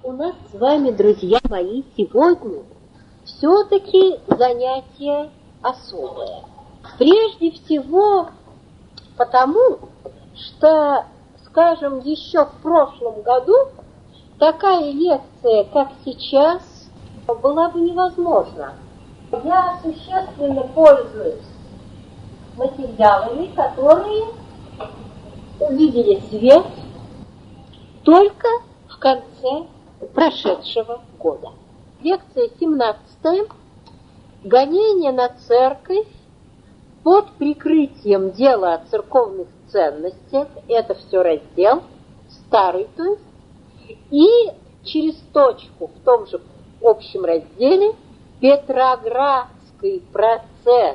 У нас с вами, друзья мои, сегодня все-таки занятие особое. Прежде всего потому, что, скажем, еще в прошлом году такая лекция, как сейчас, была бы невозможна. Я существенно пользуюсь материалами, которые увидели свет только в конце прошедшего года. Лекция 17. Гонение на церковь под прикрытием дела о церковных ценностях. Это все раздел, старый, то есть. И через точку в том же общем разделе Петроградский процесс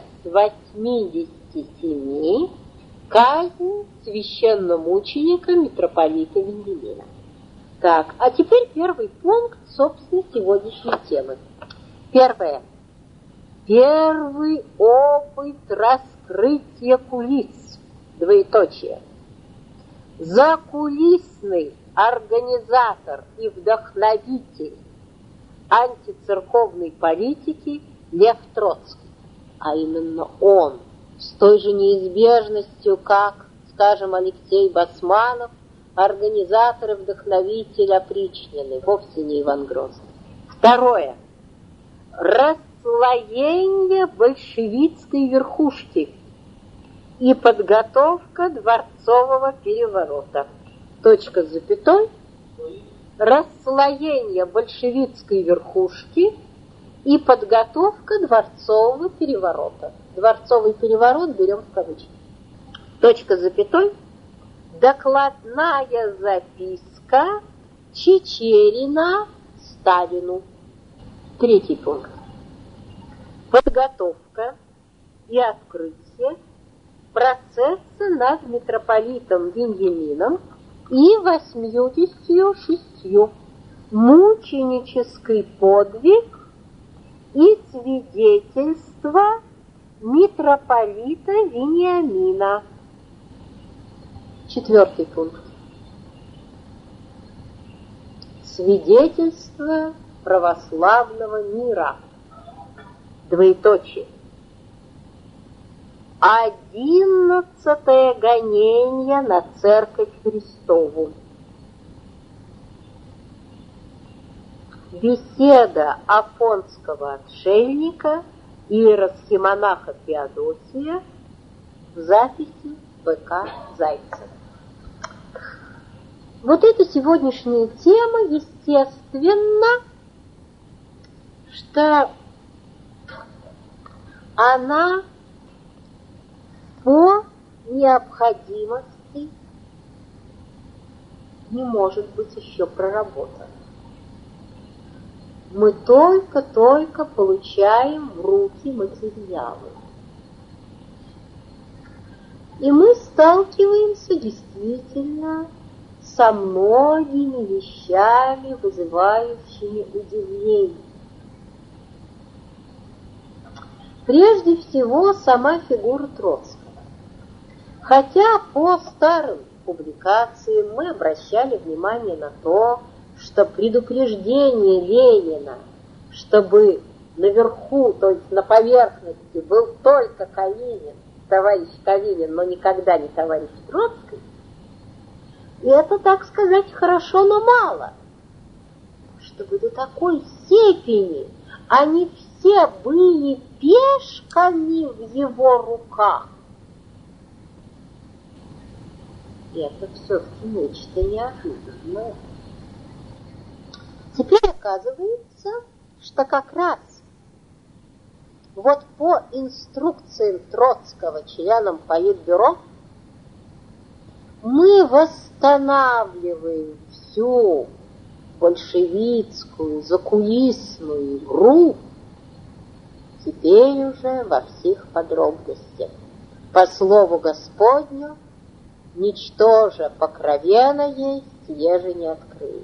87, казнь священномученика митрополита Вениамина. Так, а теперь первый пункт, собственно, сегодняшней темы. Первое. Первый опыт раскрытия кулис. Двоеточие. Закулисный организатор и вдохновитель антицерковной политики Лев Троцкий. А именно он, с той же неизбежностью, как, скажем, Алексей Басманов, организатор и вдохновитель опричнины, вовсе не Иван Грозный. Второе. Расслоение большевистской верхушки и подготовка дворцового переворота. Точка с запятой. Расслоение большевистской верхушки и подготовка дворцового переворота. Дворцовый переворот берем в кавычки. Точка с запятой. Докладная записка Чичерина Сталину. Третий пункт. Подготовка и открытие процесса над митрополитом Вениамином и 86 мученический подвиг и свидетельство митрополита Вениамина. Четвертый пункт. Свидетельство православного мира. Двоеточие. 11-е гонение на Церковь Христову. Беседа афонского отшельника и иеросхимонаха Феодосия в записи В.К. Зайцева. Вот эта сегодняшняя тема, естественно, что она по необходимости не может быть еще проработана. Мы только получаем в руки материалы. И мы сталкиваемся действительно со многими вещами, вызывающими удивление. Прежде всего, сама фигура Троцкого. Хотя по старым публикациям мы обращали внимание на то, что предупреждение Ленина, чтобы наверху, то есть на поверхности, был только Калинин, товарищ Калинин, но никогда не товарищ Троцкий, и это, так сказать, хорошо, но мало. Чтобы до такой степени они все были пешками в его руках. Это все-таки нечто неожиданное. Теперь оказывается, что как раз вот по инструкциям Троцкого членам Политбюро мы восстанавливаем всю большевистскую закулисную игру теперь уже во всех подробностях. По слову Господню, ничтоже покровенно есть, еже не открыется.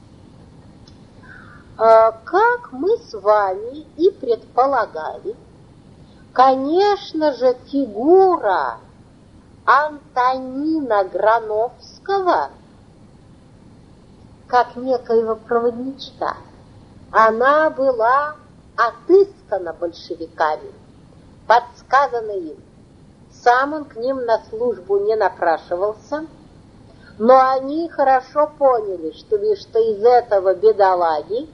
Как мы с вами и предполагали, конечно же, фигура Антонина Грановского как некоего проводничка. Она была отыскана большевиками, подсказана им. Сам он к ним на службу не напрашивался, но они хорошо поняли, что из этого бедолаги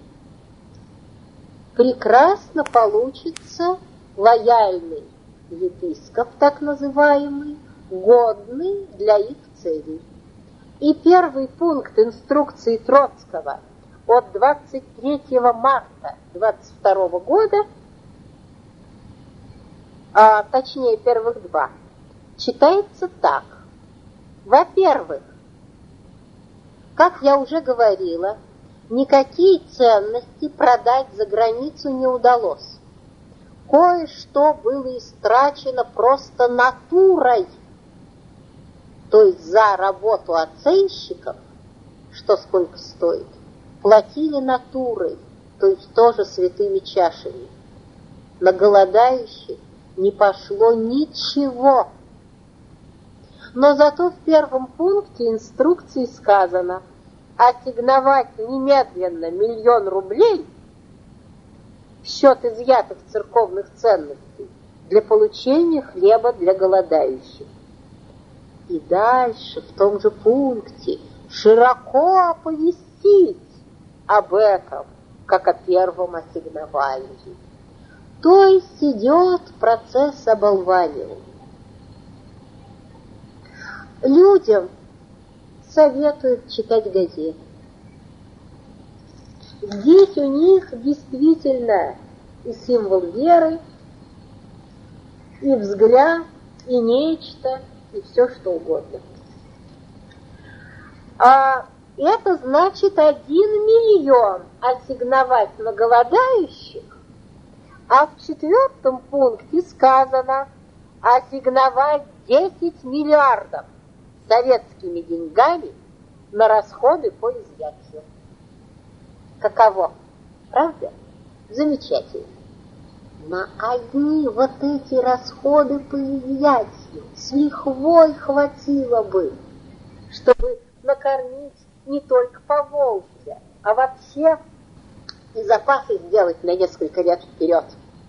прекрасно получится лояльный епископ, так называемый, годный для их целей. И первый пункт инструкции Троцкого от 23 марта 22 года, точнее первых два, читается так. Во-первых, как я уже говорила, никакие ценности продать за границу не удалось. Кое-что было истрачено просто натурой, то есть за работу оценщиков, что сколько стоит, платили натурой, то есть тоже святыми чашами. На голодающих не пошло ничего. Но зато в первом пункте инструкции сказано ассигновать немедленно 1 000 000 рублей в счет изъятых церковных ценностей для получения хлеба для голодающих. И дальше, в том же пункте, широко оповестить об этом, как о первом ассигновании. То есть идет процесс оболванивания. Людям советуют читать газеты. Здесь у них действительно и символ веры, и взгляд, и нечто, и все что угодно. А это значит 1 миллион ассигновать на голодающих, а в 4 пункте сказано ассигновать 10 миллиардов советскими деньгами на расходы по изъятию. Каково? Правда? Замечательно. На одни вот эти расходы по изъятию с лихвой хватило бы, чтобы накормить не только Поволжье, а вообще и запасы сделать на несколько лет вперед.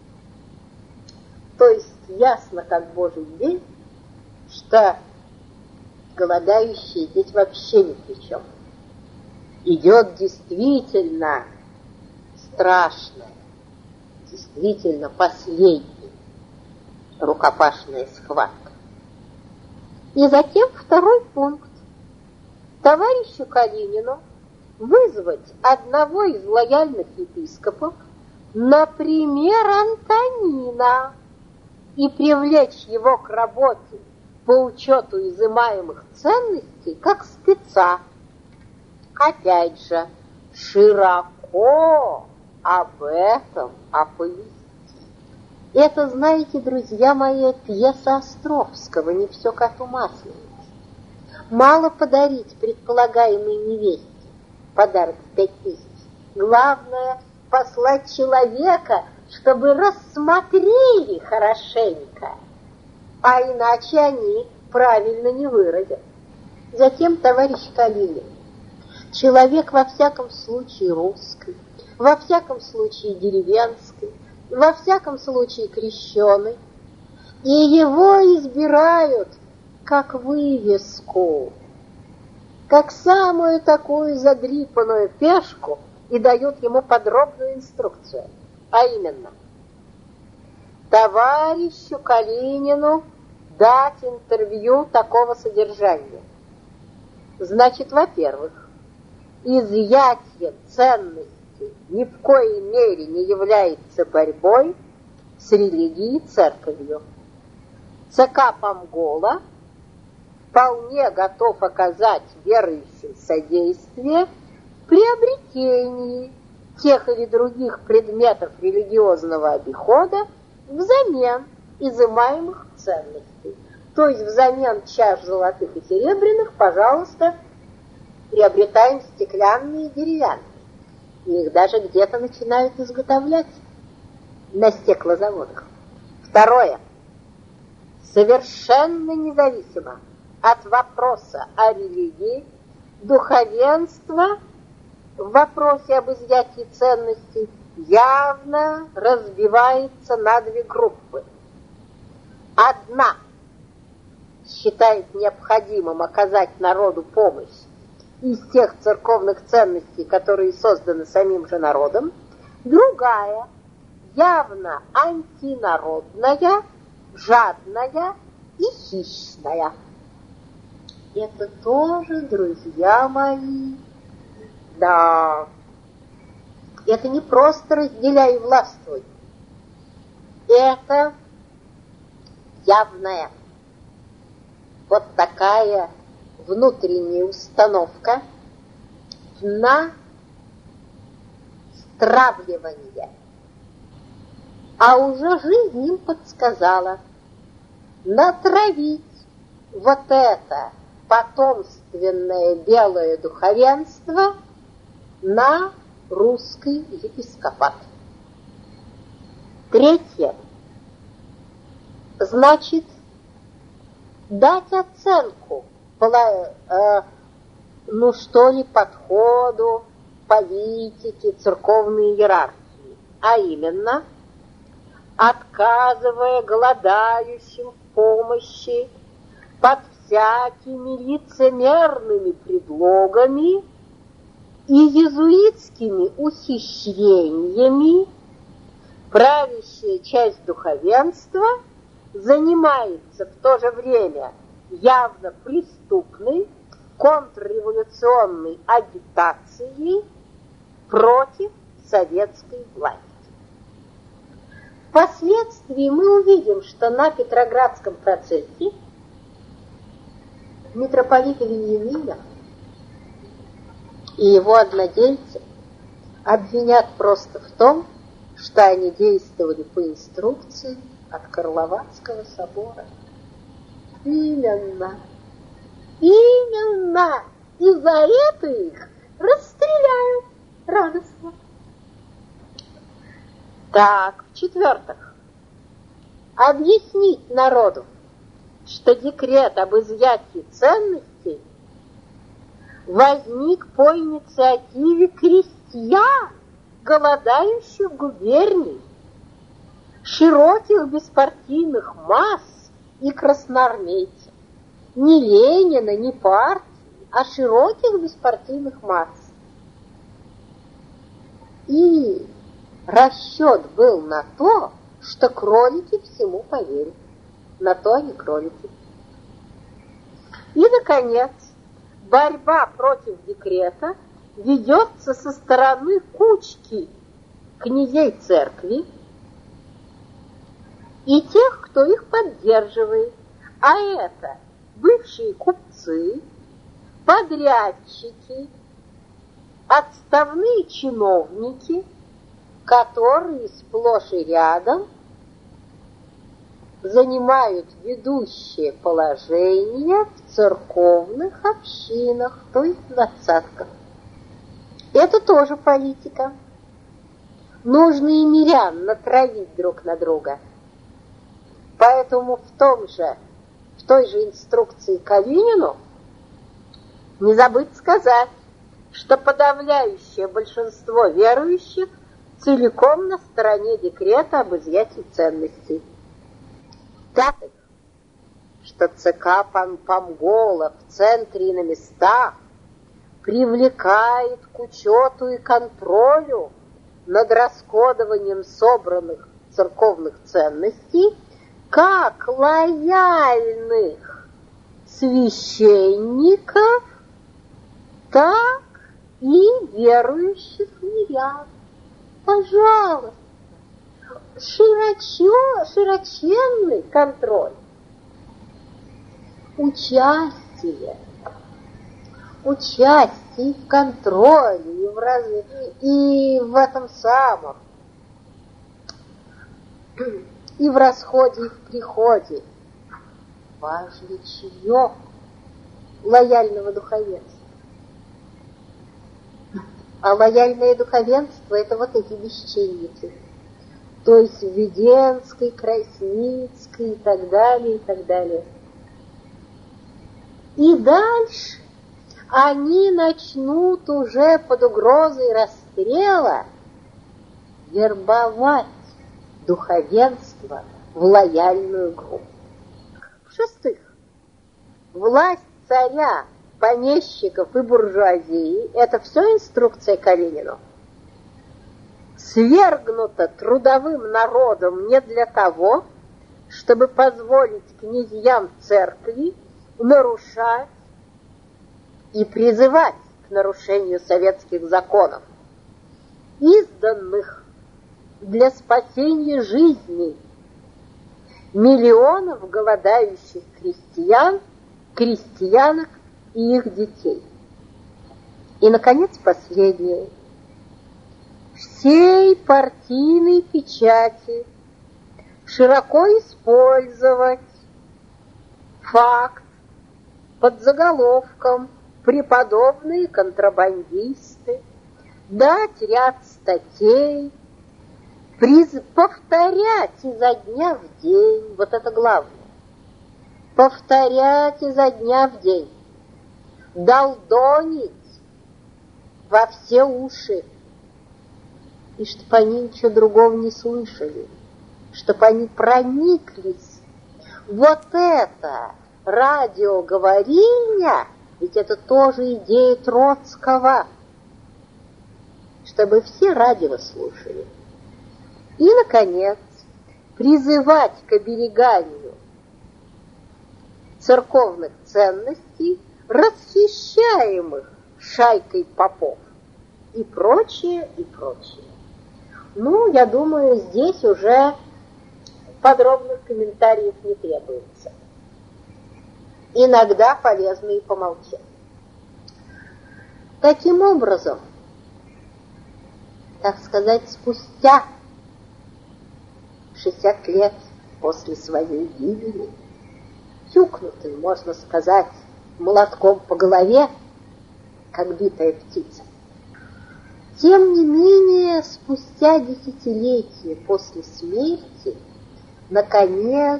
То есть ясно, как Божий день, что голодающие здесь вообще ни при чем. Идет действительно страшная, действительно последняя рукопашная схватка. И затем 2 пункт. Товарищу Калинину вызвать одного из лояльных епископов, например, Антонина, и привлечь его к работе по учету изымаемых ценностей как спеца. Опять же, широко об этом оповестить. Это, знаете, друзья мои, пьеса Островского, не все коту масленица. Мало подарить предполагаемой невесте подарок в 5000. Главное — послать человека, чтобы рассмотрели хорошенько, а иначе они правильно не выразят. Затем товарищ Калинин. Человек во всяком случае русский, во всяком случае деревенский, во всяком случае крещеный, и его избирают как вывеску, как самую такую задрипанную пешку, и дают ему подробную инструкцию, а именно товарищу Калинину дать интервью такого содержания. Значит, во-первых, изъятие ценностей ни в коей мере не является борьбой с религией и церковью. ЦК Помгола вполне готов оказать верующим содействие в приобретении тех или других предметов религиозного обихода взамен изымаемых ценностей. То есть взамен чаш золотых и серебряных, пожалуйста, приобретаем стеклянные и деревянные. И их даже где-то начинают изготовлять на стеклозаводах. Второе. Совершенно независимо от вопроса о религии, духовенство в вопросе об изъятии ценностей явно разбивается на две группы. Одна считает необходимым оказать народу помощь из тех церковных ценностей, которые созданы самим же народом, другая явно антинародная, жадная и хищная. Это тоже, друзья мои, да, это не просто разделяй и властвуй, это явная вот такая внутренняя установка на стравливание. А уже жизнь им подсказала натравить вот это потомственное белое духовенство на русский епископат. Третье. Значит, дать оценку, подходу, политике, церковной иерархии, а именно, отказывая голодающим в помощи под всякими лицемерными предлогами и иезуитскими ухищрениями, правящая часть духовенства занимается в то же время явно преступной контрреволюционной агитацией против советской власти. Впоследствии мы увидим, что на Петроградском процессе митрополита Вениамина и его однодельцы обвинят просто в том, что они действовали по инструкции от Карловацкого собора. Именно. И за это их расстреляют радостно. Так, в-четвертых, объяснить народу, что декрет об изъятии ценностей возник по инициативе крестьян, голодающих губерний, широких беспартийных масс и красноармейцев. Не Ленина, не партии, а широких беспартийных масс. И расчет был на то, что кролики всему поверят. На то они кролики. И, наконец, борьба против декрета ведется со стороны кучки князей церкви и тех, кто их поддерживает. А это бывшие купцы, подрядчики, отставные чиновники, которые сплошь и рядом занимают ведущее положение в церковных общинах, то есть в двадцатках. Это тоже политика. Нужно и мирян натравить друг на друга. Поэтому в той же инструкции Калинину не забыть сказать, что подавляющее большинство верующих целиком на стороне декрета об изъятии ценностей. В-пятых, что ЦК Помгола в центре и на местах привлекает к учету и контролю над расходованием собранных церковных ценностей как лояльных священников, так и верующих мирян. Пожалуйста, широченный контроль, участие и в контроле, и в этом самом, и в расходе, и в приходе. Важно чье? Лояльного духовенства. А лояльное духовенство — это вот эти бесчинницы. То есть Введенской, Красницкой и так далее, и так далее. И дальше они начнут уже под угрозой расстрела вербовать духовенство в лояльную группу. В-шестых, власть царя, помещиков и буржуазии — это все инструкция Калинину. Свергнута трудовым народом не для того, чтобы позволить князьям церкви нарушать и призывать к нарушению советских законов, изданных для спасения жизней миллионов голодающих крестьян, крестьянок и их детей. И, наконец, последнее. Всей партийной печати широко использовать факт под заголовком «Преподобные контрабандисты», дать ряд статей, повторять изо дня в день, вот это главное, повторять изо дня в день, долдонить во все уши, и чтобы они ничего другого не слышали, чтобы они прониклись. Вот это радиоговорильня, ведь это тоже идея Троцкого, чтобы все радио слушали. И, наконец, призывать к обереганию церковных ценностей, расхищаемых шайкой попов, и прочее, и прочее. Ну, я думаю, здесь уже подробных комментариев не требуется. Иногда полезно и помолчать. Таким образом, так сказать, спустя 60 лет после своей гибели, тюкнутый, можно сказать, молотком по голове, как битая птица, тем не менее, спустя десятилетия после смерти, наконец,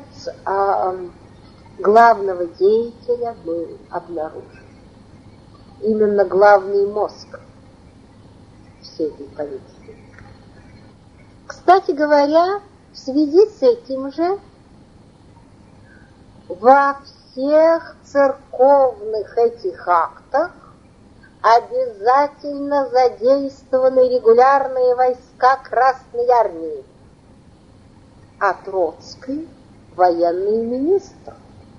главного деятеля был обнаружен. Именно главный мозг всей этой политики. Кстати говоря, в связи с этим же во всех церковных этих актах обязательно задействованы регулярные войска Красной Армии, а Троцкий — военный министр.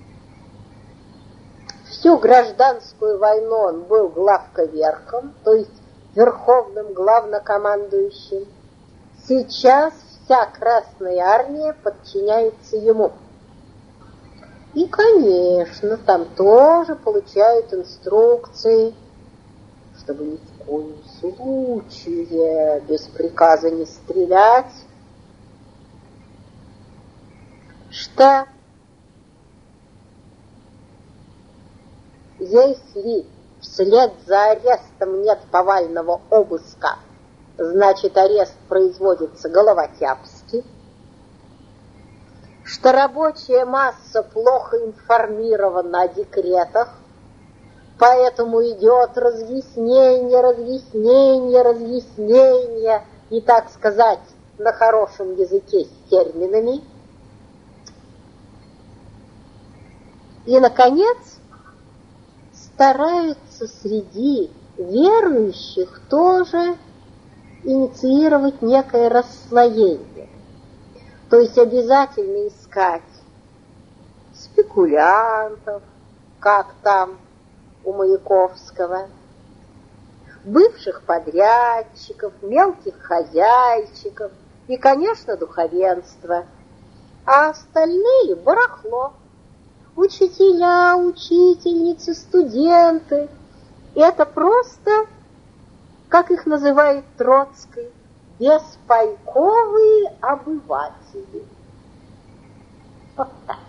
Всю гражданскую войну он был главковерхом, то есть верховным главнокомандующим. Сейчас вся Красная Армия подчиняется ему. И, конечно, там тоже получают инструкции, чтобы ни в коем случае без приказа не стрелять, что если вслед за арестом нет повального обыска, значит, арест производится головотяпски, что рабочая масса плохо информирована о декретах, поэтому идет разъяснение, и, так сказать, на хорошем языке с терминами. И, наконец, стараются среди верующих тоже инициировать некое расслоение. То есть обязательно искать спекулянтов, как там у Маяковского, бывших подрядчиков, мелких хозяйчиков и, конечно, духовенство. А остальные — барахло. Учителя, учительницы, студенты. Это просто, как их называет Троцкий, беспайковые обыватели. Вот так.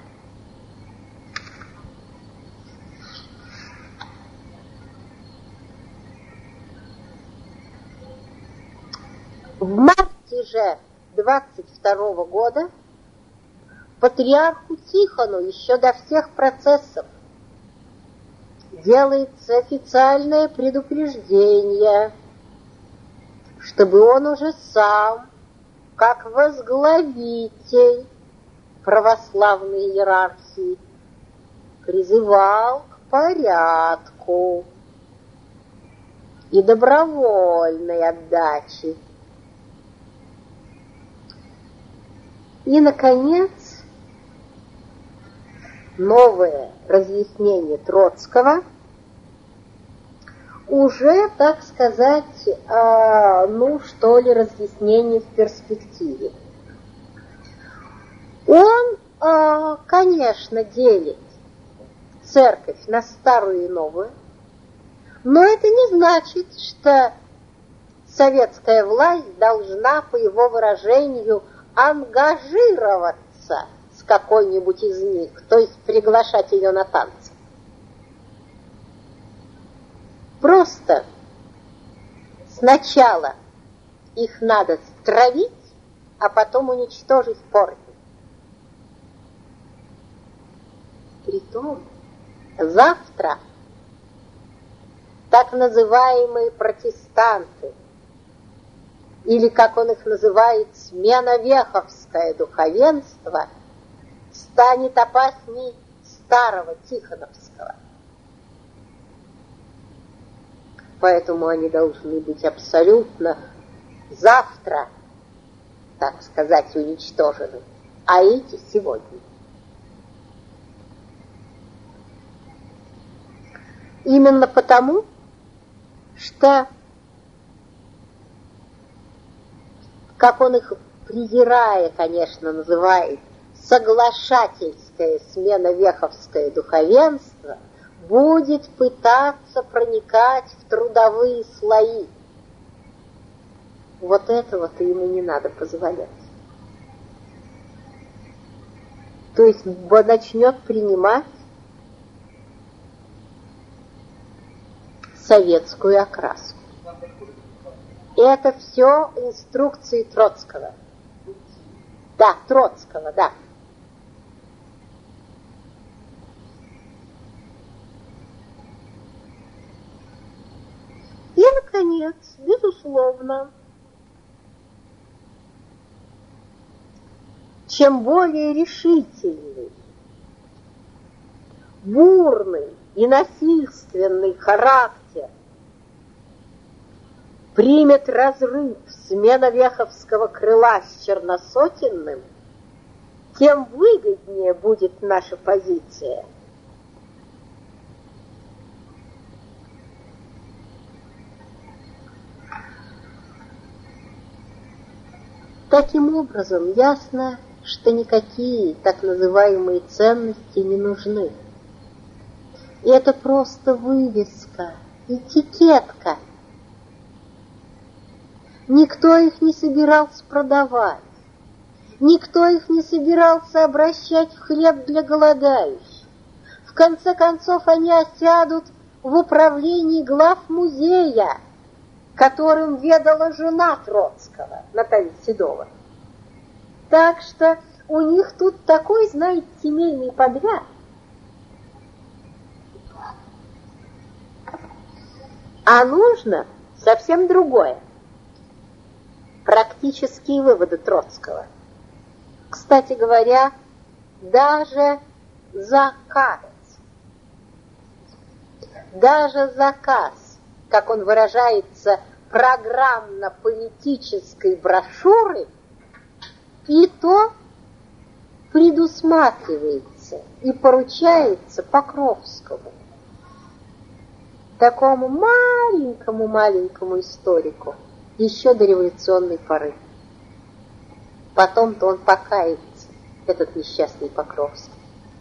В марте же 22 года патриарху Тихону еще до всех процессов делается официальное предупреждение, чтобы он уже сам, как возглавитель православной иерархии, призывал к порядку и добровольной отдаче. И, наконец, новое разъяснение Троцкого уже, так сказать, разъяснение в перспективе. Он, конечно, делит церковь на старую и новую, но это не значит, что советская власть должна, по его выражению, ангажироваться с какой-нибудь из них, то есть приглашать ее на танцы. Просто сначала их надо стравить, а потом уничтожить в корне. Притом завтра так называемые протестанты, или, как он их называет, сменовеховское духовенство, станет опасней старого Тихоновского. Поэтому они должны быть абсолютно завтра, так сказать, уничтожены, а эти сегодня. Именно потому, что, как он их, презирая, конечно, называет, соглашательское сменовеховское духовенство, будет пытаться проникать в трудовые слои. Вот этого-то ему не надо позволять. То есть начнет принимать советскую окраску. Это все инструкции Троцкого. Да, Троцкого, да. И, наконец, безусловно, чем более решительный, бурный и насильственный характер примет разрыв сменовеховского крыла с Черносотенным, тем выгоднее будет наша позиция. Таким образом, ясно, что никакие так называемые ценности не нужны. И это просто вывеска, этикетка. Никто их не собирался продавать, никто их не собирался обращать в хлеб для голодающих. В конце концов, они осядут в управлении главмузея, которым ведала жена Троцкого, Наталья Седова. Так что у них тут такой, знаете, семейный подряд. А нужно совсем другое. Практические выводы Троцкого. Кстати говоря, даже заказ, как он выражается, программно-политической брошюры, и то предусматривается и поручается Покровскому, такому маленькому историку, еще до революционной поры. Потом-то он покается, этот несчастный Покровский.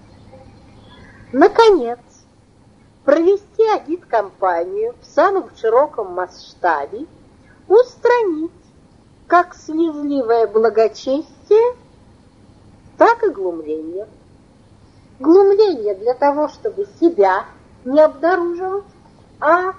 Наконец, провести агиткампанию в самом широком масштабе, устранить как слезливое благочестие, так и глумление. Глумление для того, чтобы себя не обнаруживать, а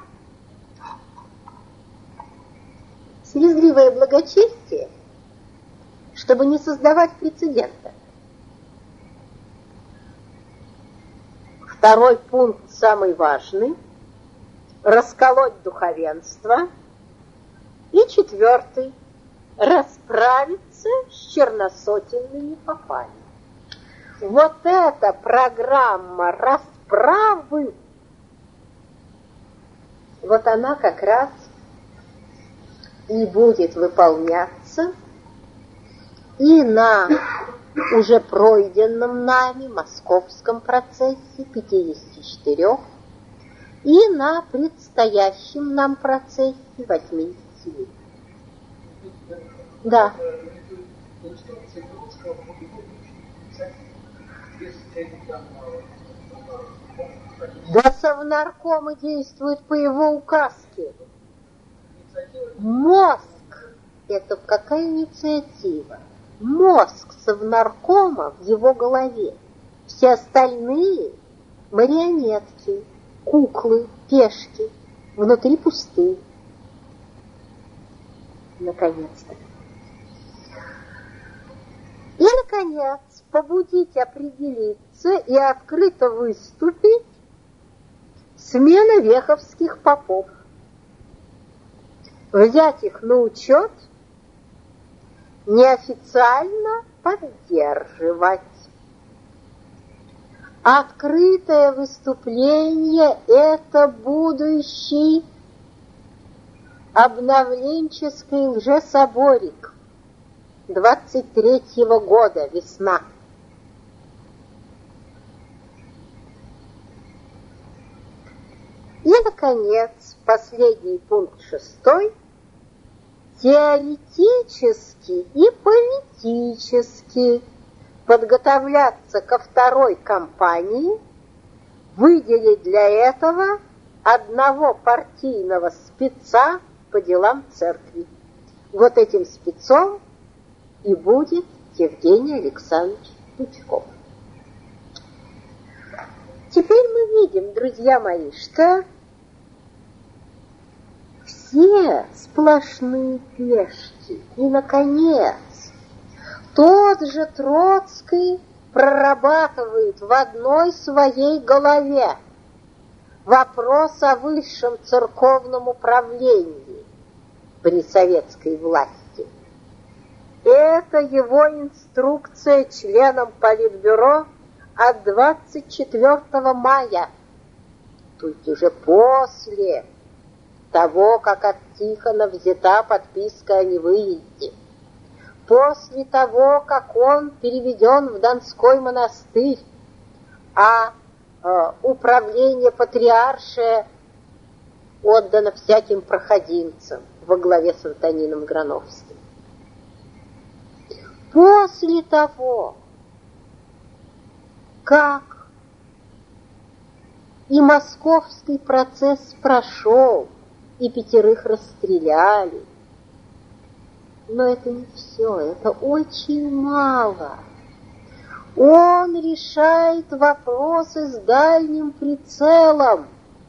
слезливое благочестие, чтобы не создавать прецедента. В Второй пункт, самый важный, расколоть духовенство. И четвертый, расправиться с черносотенными попами. Вот эта программа расправы, вот она как раз и будет выполняться и на уже пройденном нами московском процессе 54, и на предстоящем нам процессе 87. Да. Да, совнаркомы действуют по его указке. Мозг – это какая инициатива? Мозг совнаркома в его голове. Все остальные – марионетки, куклы, пешки, внутри пустые. Наконец-то. И, наконец, побудить определиться и открыто выступить смена веховских попов. Взять их на учет, неофициально поддерживать. Открытое выступление – это будущий обновленческий лжесоборик 23-го года, весна. И, наконец, последний пункт 6. Теоретически и политически подготовляться ко второй кампании, выделить для этого одного партийного спеца по делам церкви. Вот этим спецом и будет Евгений Александрович Тучков. Теперь мы видим, друзья мои, что все сплошные пешки. И, наконец, тот же Троцкий прорабатывает в одной своей голове вопрос о высшем церковном управлении при советской власти. Это его инструкция членам Политбюро от 24 мая, то есть уже после того, как от Тихона взята подписка о невыезде, после того, как он переведен в Донской монастырь, а управление патриаршее отдано всяким проходимцам во главе с Антонином Грановским. После того, как и московский процесс прошел, и 5 расстреляли, но это не все, это очень мало. Он решает вопросы с дальним прицелом.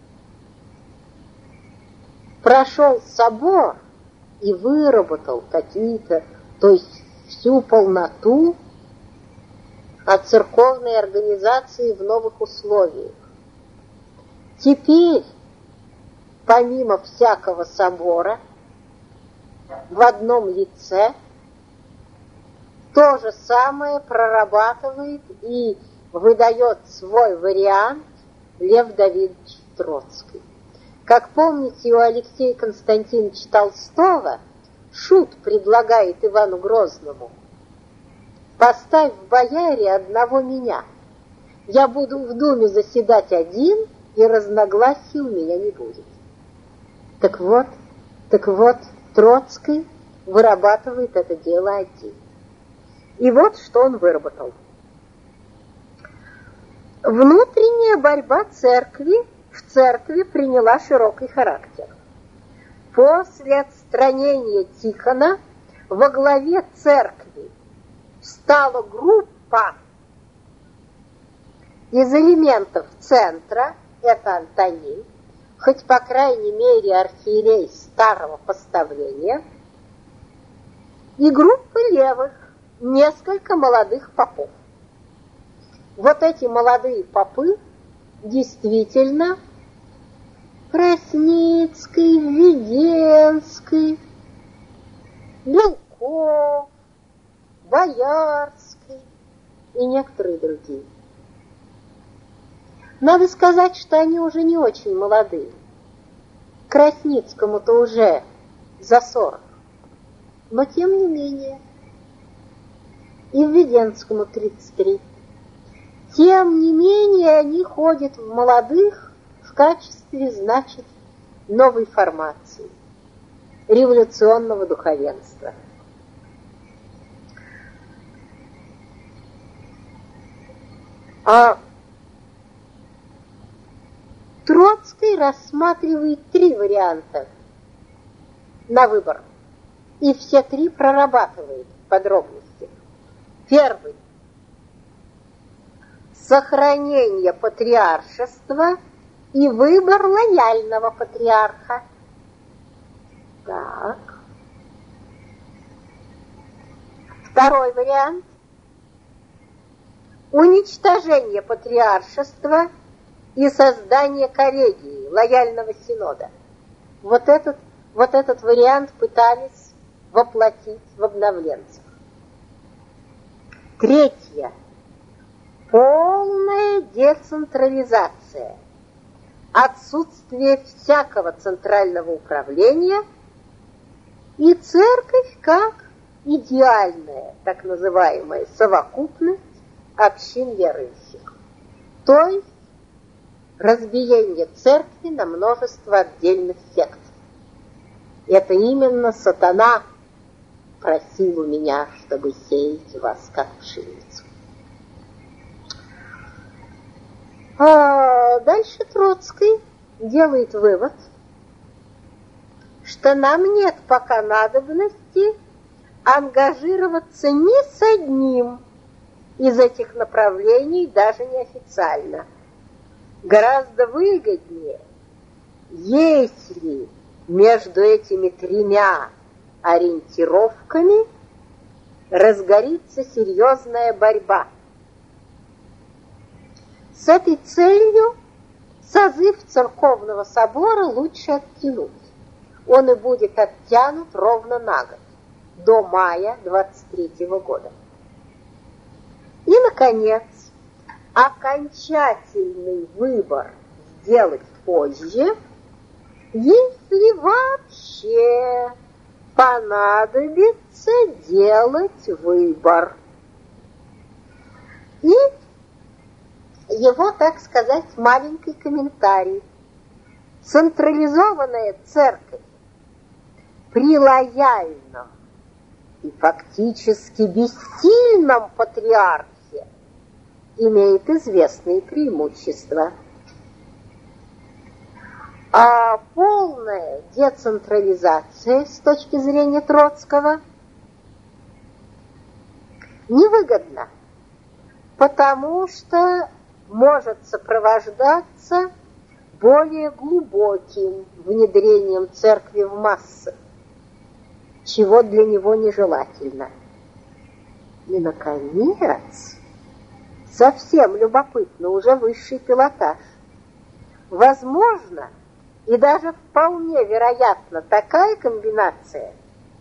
Прошел собор и выработал какие-то, то есть всю полноту от церковной организации в новых условиях. Теперь, помимо всякого собора, в одном лице то же самое прорабатывает и выдает свой вариант Лев Давидович Троцкий. Как помните, у Алексея Константиновича Толстого Шут предлагает Ивану Грозному: «Поставь в бояре одного меня. Я буду в Думе заседать один, и разногласий у меня не будет». Так вот, Троцкий вырабатывает это дело один. И вот что он выработал. Внутренняя борьба церкви в церкви приняла широкий характер. После отстранения Тихона во главе церкви стала группа из элементов центра, это Антонин, хоть по крайней мере архиерей старого поставления, и группа левых, несколько молодых попов. Вот эти молодые попы действительно Красницкий, Введенский, Белков, Боярский и некоторые другие. Надо сказать, что они уже не очень молодые. Красницкому-то уже за 40. Но тем не менее, и Введенскому 33. Тем не менее, они ходят в молодых в качестве, значит, новой формации, революционного духовенства. А Троцкий рассматривает 3 варианта на выбор, и все 3 прорабатывает в подробностях. Первый – сохранение патриаршества и выбор лояльного патриарха. Так. Второй вариант – уничтожение патриаршества и создание коллегии, лояльного синода. Вот этот вариант пытались воплотить в обновленцах. Третье. Полная децентрализация. Отсутствие всякого центрального управления и церковь как идеальная, так называемая, совокупность общин верующих. То есть разбиение церкви на множество отдельных сект. Это именно сатана просил у меня, чтобы сеять вас как пшеницу. А дальше Троцкий делает вывод, что нам нет пока надобности ангажироваться ни с одним из этих направлений, даже неофициально. Гораздо выгоднее, если между этими 3 ориентировками разгорится серьезная борьба. С этой целью созыв церковного собора лучше оттянуть. Он и будет оттянут ровно на год, до мая 23 года. И, наконец, окончательный выбор сделать позже, если вообще понадобится делать выбор. И его, так сказать, маленький комментарий. Централизованная церковь при лояльном и фактически бессильном патриархе имеет известные преимущества. А полная децентрализация с точки зрения Троцкого невыгодна, потому что может сопровождаться более глубоким внедрением церкви в массы, чего для него нежелательно. И, наконец, совсем любопытно, уже высший пилотаж. Возможно, и даже вполне вероятно такая комбинация,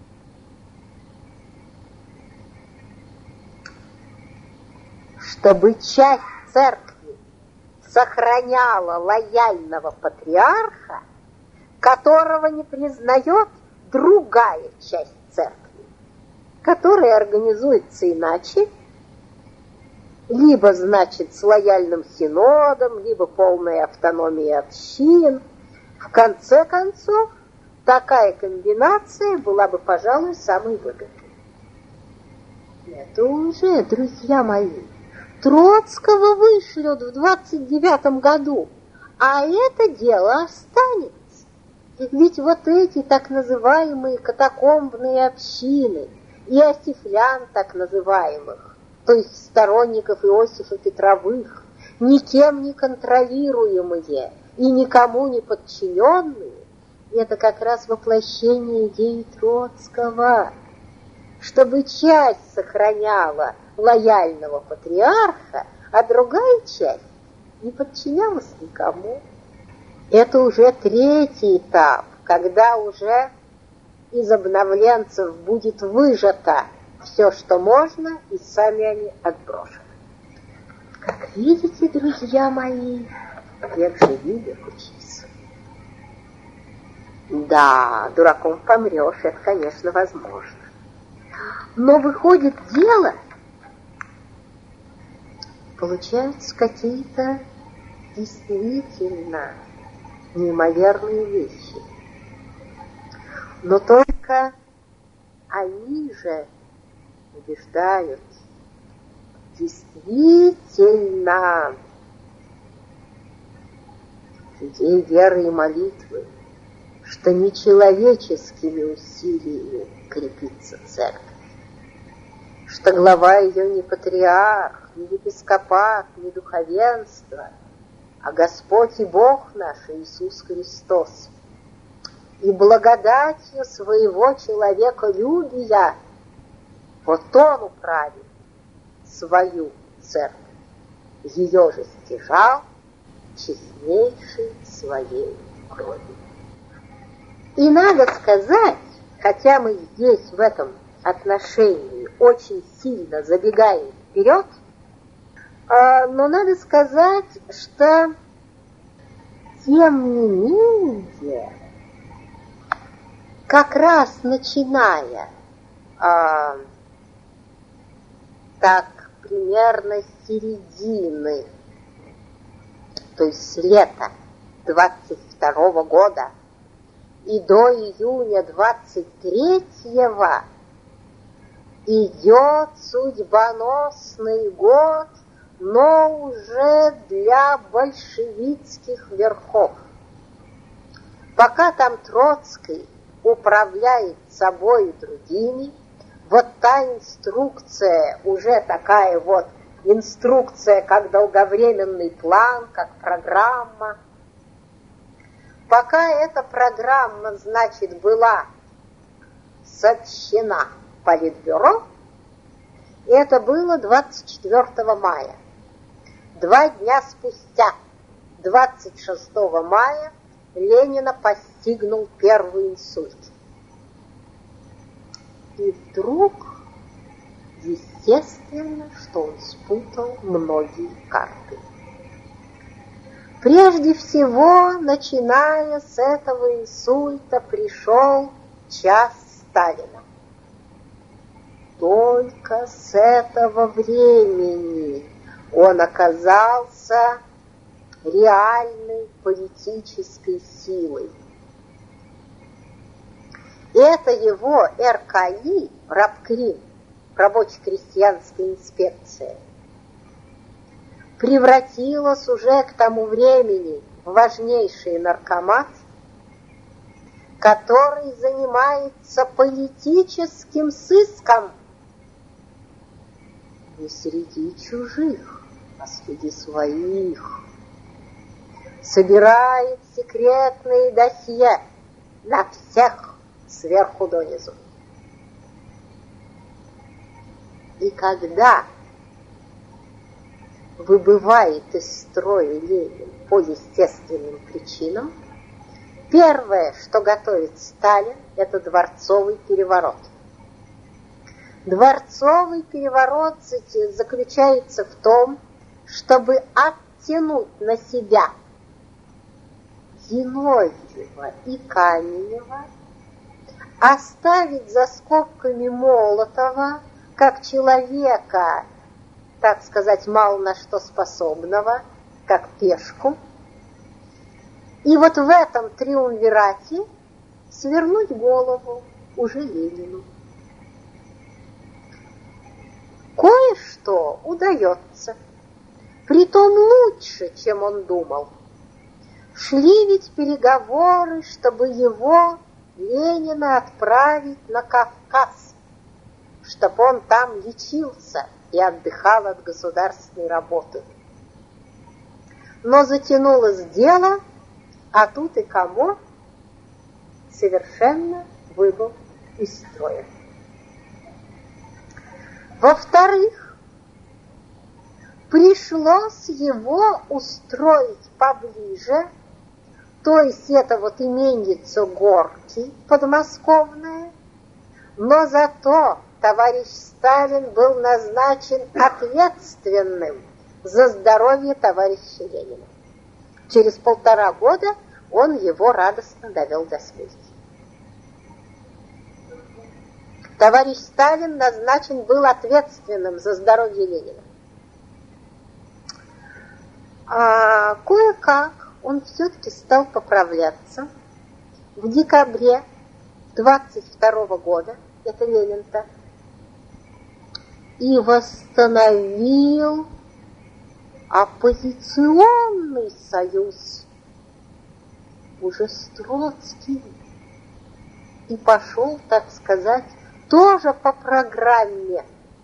чтобы часть церкви сохраняла лояльного патриарха, которого не признает другая часть церкви, которая организуется иначе, либо, значит, с лояльным синодом, либо полной автономией общин. В конце концов, такая комбинация была бы, пожалуй, самой выгодной. Это уже, друзья мои, Троцкого вышлют в 29 году, а это дело останется. Ведь вот эти так называемые катакомбные общины, иосифлян так называемых, то есть сторонников Иосифа Петровых, никем не контролируемые и никому не подчиненные, это как раз воплощение идеи Троцкого, чтобы часть сохраняла лояльного патриарха, а другая часть не подчинялась никому. Это уже третий этап, когда уже из обновленцев будет выжато все, что можно, и сами они отброшены. Как видите, друзья мои, век живи, век учись. Да, дураком помрешь, это, конечно, возможно. Но выходит дело, получаются какие-то действительно неимоверные вещи. Но только они же убеждают, действительно, людей веры и молитвы, что не человеческими усилиями крепится церковь, что глава ее не патриарх, не епископат, не духовенство, а Господь и Бог наш Иисус Христос. И благодатью своего человеколюбия вот Он управит свою церковь, ее же стяжал честнейшей своей кровью. И надо сказать, хотя мы здесь в этом отношении очень сильно забегаем вперед, но надо сказать, что тем не менее, как раз начиная так примерно с середины, то есть с лета 22 года и до июня 23-го идет судьбоносный год, но уже для большевистских верхов. Пока там Троцкий управляет собой и другими, вот та инструкция, уже такая вот инструкция, как долговременный план, как программа. Пока эта программа, значит, была сообщена Политбюро, и это было 24 мая. 2 дня спустя, 26 мая, Ленина постигнул первый инсульт. И вдруг, естественно, что он спутал многие карты. Прежде всего, начиная с этого инсульта, пришел час Сталина. Только с этого времени он оказался реальной политической силой. Это его РКИ, Рабкрим, рабоче-крестьянская инспекция, превратилась уже к тому времени в важнейший наркомат, который занимается политическим сыском не среди чужих, а среди своих. Собирает секретные досье на всех сверху донизу. И когда выбывает из строя Ленин по естественным причинам, первое, что готовит Сталин, это дворцовый переворот. Дворцовый переворот заключается в том, чтобы оттянуть на себя Зиновьева и Каменева, оставить за скобками Молотова как человека, так сказать, мало на что способного, как пешку. И вот в этом триумвирате свернуть голову уже Ленину. Кое-что удается, притом лучше, чем он думал. Шли ведь переговоры, чтобы его, Ленина, отправить на Кавказ, чтобы он там лечился и отдыхал от государственной работы. Но затянулось дело, а тут и комод совершенно выбыл из строя. Во-вторых, пришлось его устроить поближе, то есть это вот именьица Горки подмосковная, но зато товарищ Сталин был назначен ответственным за здоровье товарища Ленина. Через 1,5 года он его радостно довел до смерти. Товарищ Сталин назначен был ответственным за здоровье Ленина. А кое-как он все-таки стал поправляться. В декабре 22 года, это Ленин-то, и восстановил оппозиционный союз уже с Троцким и пошел, так сказать, тоже по программе.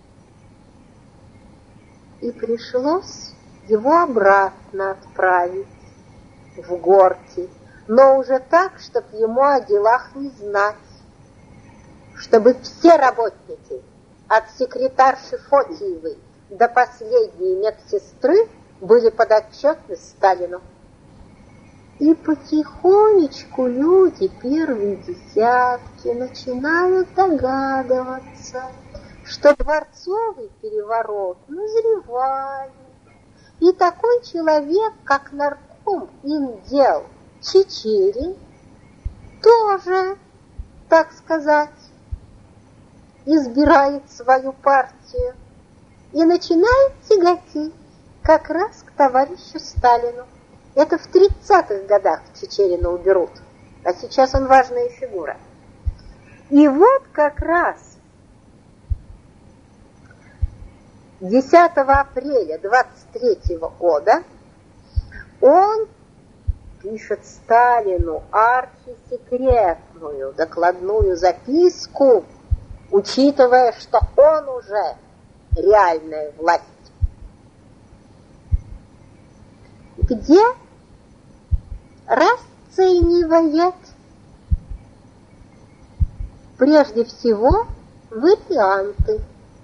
И пришлось его обратно отправить в Горки, но уже так, чтобы ему о делах не знать, чтобы все работники, от секретарши Фотиевой до последней медсестры, были подотчетны Сталину. И потихонечку люди, первые десятки, начинают догадываться, что дворцовый переворот назревает. И такой человек, как нарком индел Чичерин, тоже, так сказать, избирает свою партию и начинает тяготеть как раз к товарищу Сталину. Это в 30-х годах Чичерина уберут, а сейчас он важная фигура. И вот как раз 10 апреля 23 года он пишет Сталину архисекретную докладную записку, учитывая, что он уже реальная власть, где расценивает прежде всего варианты.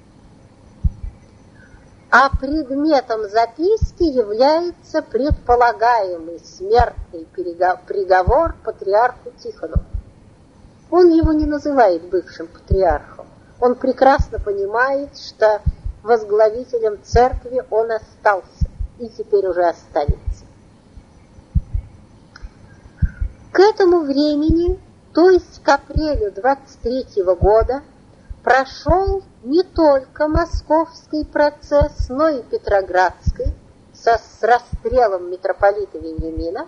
А предметом записки является предполагаемый смертный приговор патриарху Тихону. Он его не называет бывшим патриархом. Он прекрасно понимает, что возглавителем церкви он остался и теперь уже останется. К этому времени, то есть к апрелю 23 года, прошел не только московский процесс, но и петроградский с расстрелом митрополита Вениамина,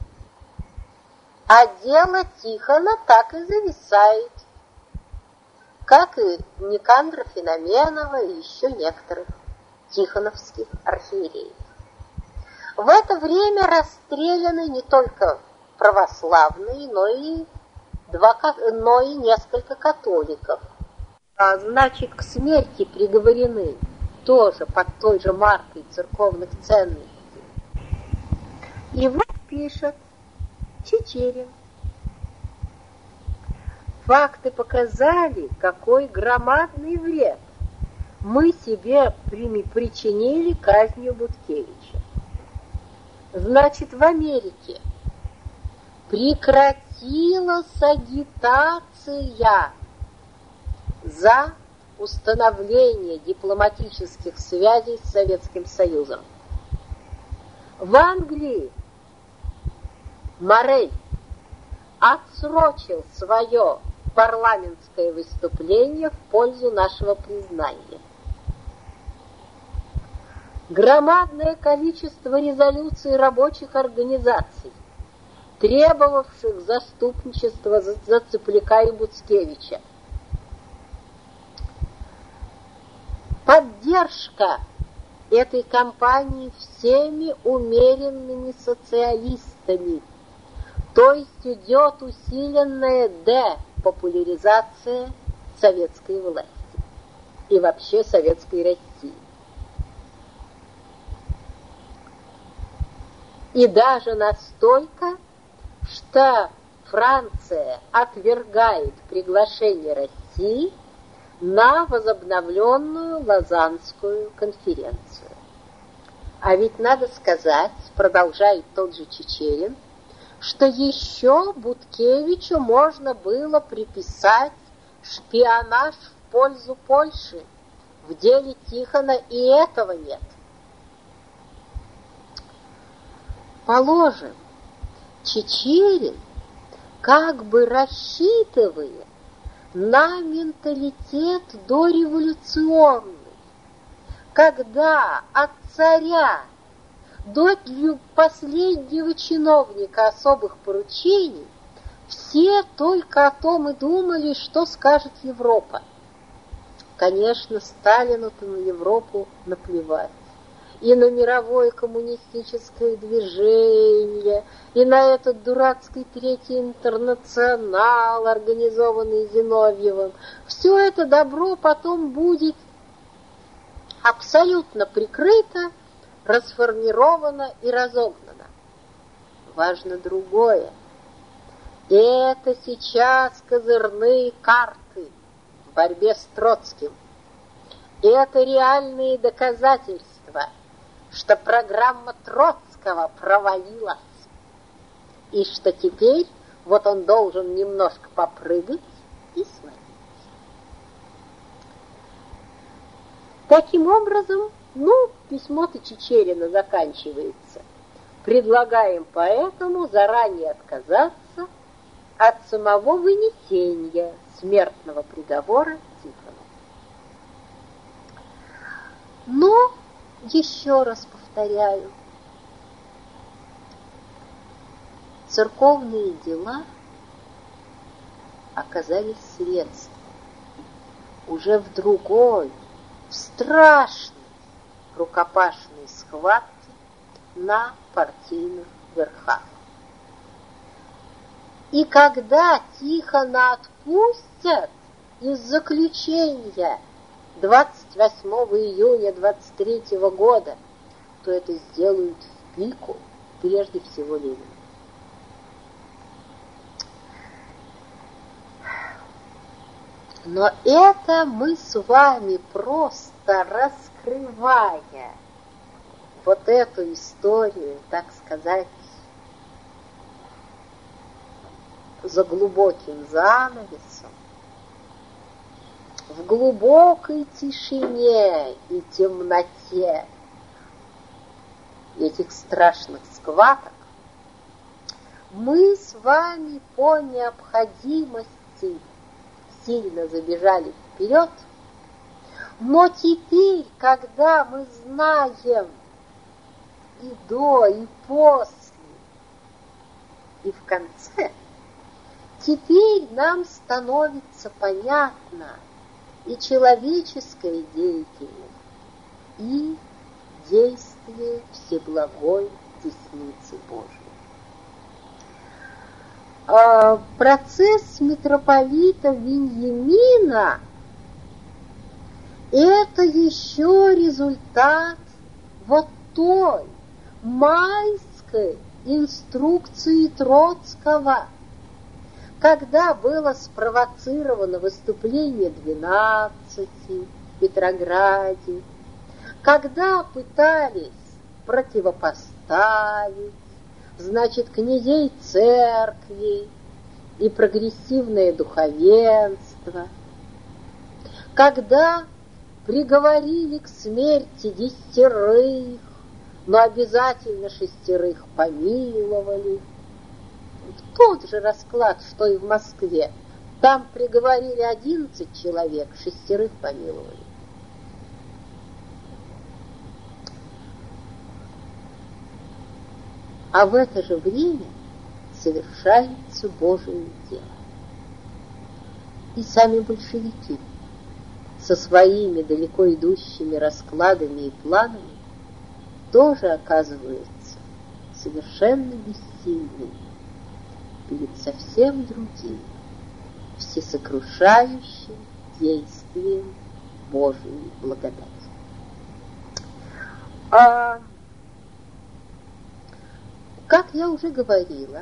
а дело Тихона так и зависает, как и Никандра Феноменова и еще некоторых тихоновских архиереев. В это время расстреляны не только православные, но и несколько католиков. Значит, к смерти приговорены тоже под той же маркой церковных ценностей. И вот пишет Чичерин: факты показали, какой громадный вред мы себе причинили казнью Буткевича. Значит, в Америке прекратилась агитация за установление дипломатических связей с Советским Союзом. В Англии Моррель отсрочил свое парламентское выступление в пользу нашего признания. Громадное количество резолюций рабочих организаций, требовавших заступничества за Цепляка и Буцкевича, поддержка этой кампании всеми умеренными социалистами, то есть идет усиленная депопуляризация советской власти и вообще советской России. И даже настолько, что Франция отвергает приглашение России на возобновленную Лозаннскую конференцию. А ведь надо сказать, продолжает тот же Чичерин, что еще Буткевичу можно было приписать шпионаж в пользу Польши. В деле Тихона и этого нет. Положим, Чичерин как бы рассчитывая на менталитет дореволюционный, когда от царя до последнего чиновника особых поручений все только о том и думали, что скажет Европа. Конечно, Сталину-то на Европу наплевать. И на мировое коммунистическое движение, и на этот дурацкий Третий интернационал, организованный Зиновьевым. Все это добро потом будет абсолютно прикрыто, расформировано и разогнано. Важно другое. Это сейчас козырные карты в борьбе с Троцким. Это реальные доказательства, что программа Троцкого провалилась, и что теперь вот он должен немножко попрыгать и свалить. Таким образом, письмо-то Чичерина заканчивается. Предлагаем поэтому заранее отказаться от самого вынесения смертного приговора Тихону. Но, еще раз повторяю, церковные дела оказались средством уже в другой, в страшной рукопашной схватке на партийных верхах. И когда Тихона отпустят из заключения 28 июня 23 года, то это сделают в пику прежде всего Ленину. Но это мы с вами просто раскрывая вот эту историю, так сказать, за глубоким занавесом, в глубокой тишине и темноте этих страшных схваток, мы с вами по необходимости сильно забежали вперед, но теперь, когда мы знаем и до, и после, и в конце, теперь нам становится понятна и человеческая деятельность, и действие Всеблагой Десницы Божией. Процесс митрополита Виньямина – это еще результат вот той майской инструкции Троцкого, когда было спровоцировано выступление 12 в Петрограде, когда пытались противопоставить, значит, князей церкви и прогрессивное духовенство, когда приговорили к смерти 10, но обязательно 6 помиловали. Тот же расклад, что и в Москве. Там приговорили 11 человек, 6 помиловали. А в это же время совершается Божие дело. И сами большевики со своими далеко идущими раскладами и планами тоже оказываются совершенно бессильными перед совсем другим, всесокрушающим действием Божией благодати. Как я уже говорила,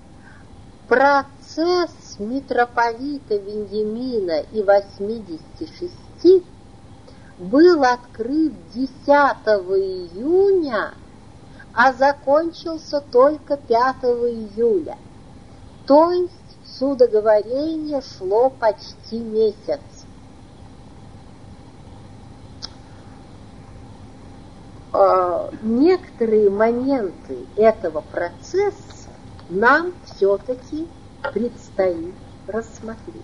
процесс митрополита Виньямина и 86 был открыт 10 июня, а закончился только 5 июля. То есть судоговорение шло почти месяц. Некоторые моменты этого процесса нам все-таки предстоит рассмотреть.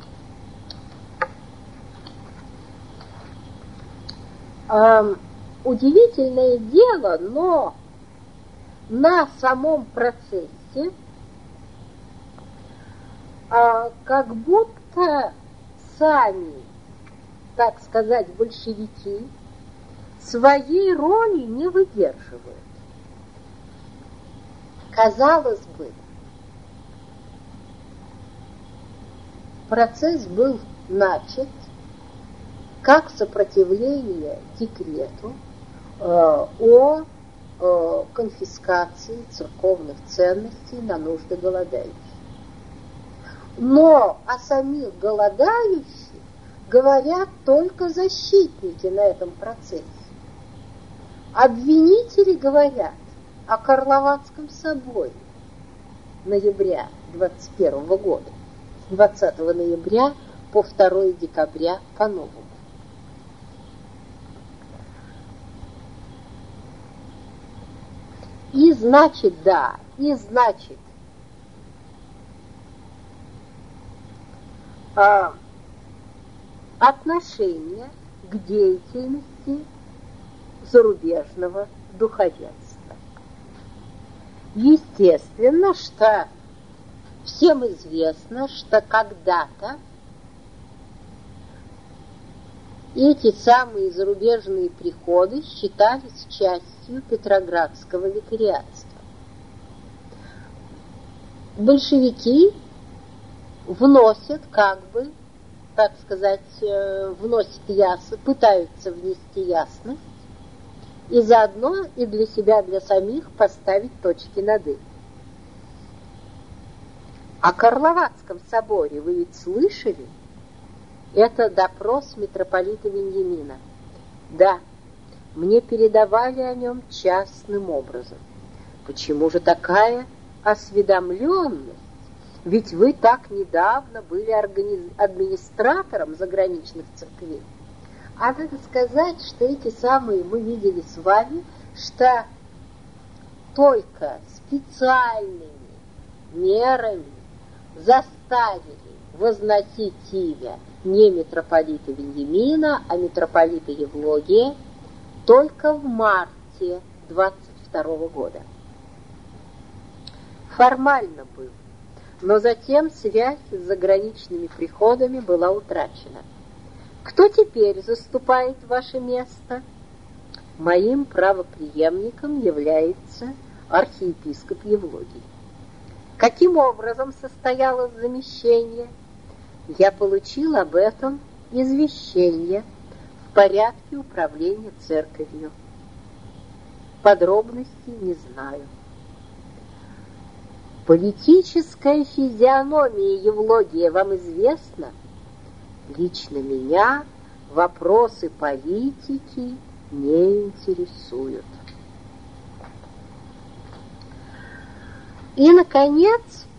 Удивительное дело, но на самом процессе как будто сами, так сказать, большевики своей роли не выдерживают. Казалось бы, процесс был начат как сопротивление декрету о конфискации церковных ценностей на нужды голодающих. Но о самих голодающих говорят только защитники на этом процессе. Обвинители говорят о Карловацком соборе ноября 21 года, 20 ноября по 2 декабря по-новому. И значит, отношение к деятельности зарубежного духовенства. Естественно, что всем известно, что когда-то эти самые зарубежные приходы считались частью Петроградского викариатства. Большевики вносят, так сказать, пытаются внести ясность и заодно и для себя, для самих поставить точки над «и». О Карловацком соборе вы ведь слышали? Это допрос митрополита Веньямина. Да, мне передавали о нем частным образом. Почему же такая осведомленность? Ведь вы так недавно были администратором заграничных церквей. А надо сказать, что эти самые мы видели с вами, что только специальными мерами заставили возносить имя не митрополита Веньямина, а митрополита Евлогия только в марте 22 года. Формально был, но затем связь с заграничными приходами была утрачена. Кто теперь заступает ваше место? Моим правопреемником является архиепископ Евлогий. Каким образом состоялось замещение? Я получил об этом извещение в порядке управления церковью. Подробностей не знаю. Политическая физиономия Евлогия вам известна? Лично меня вопросы политики не интересуют. И, наконец,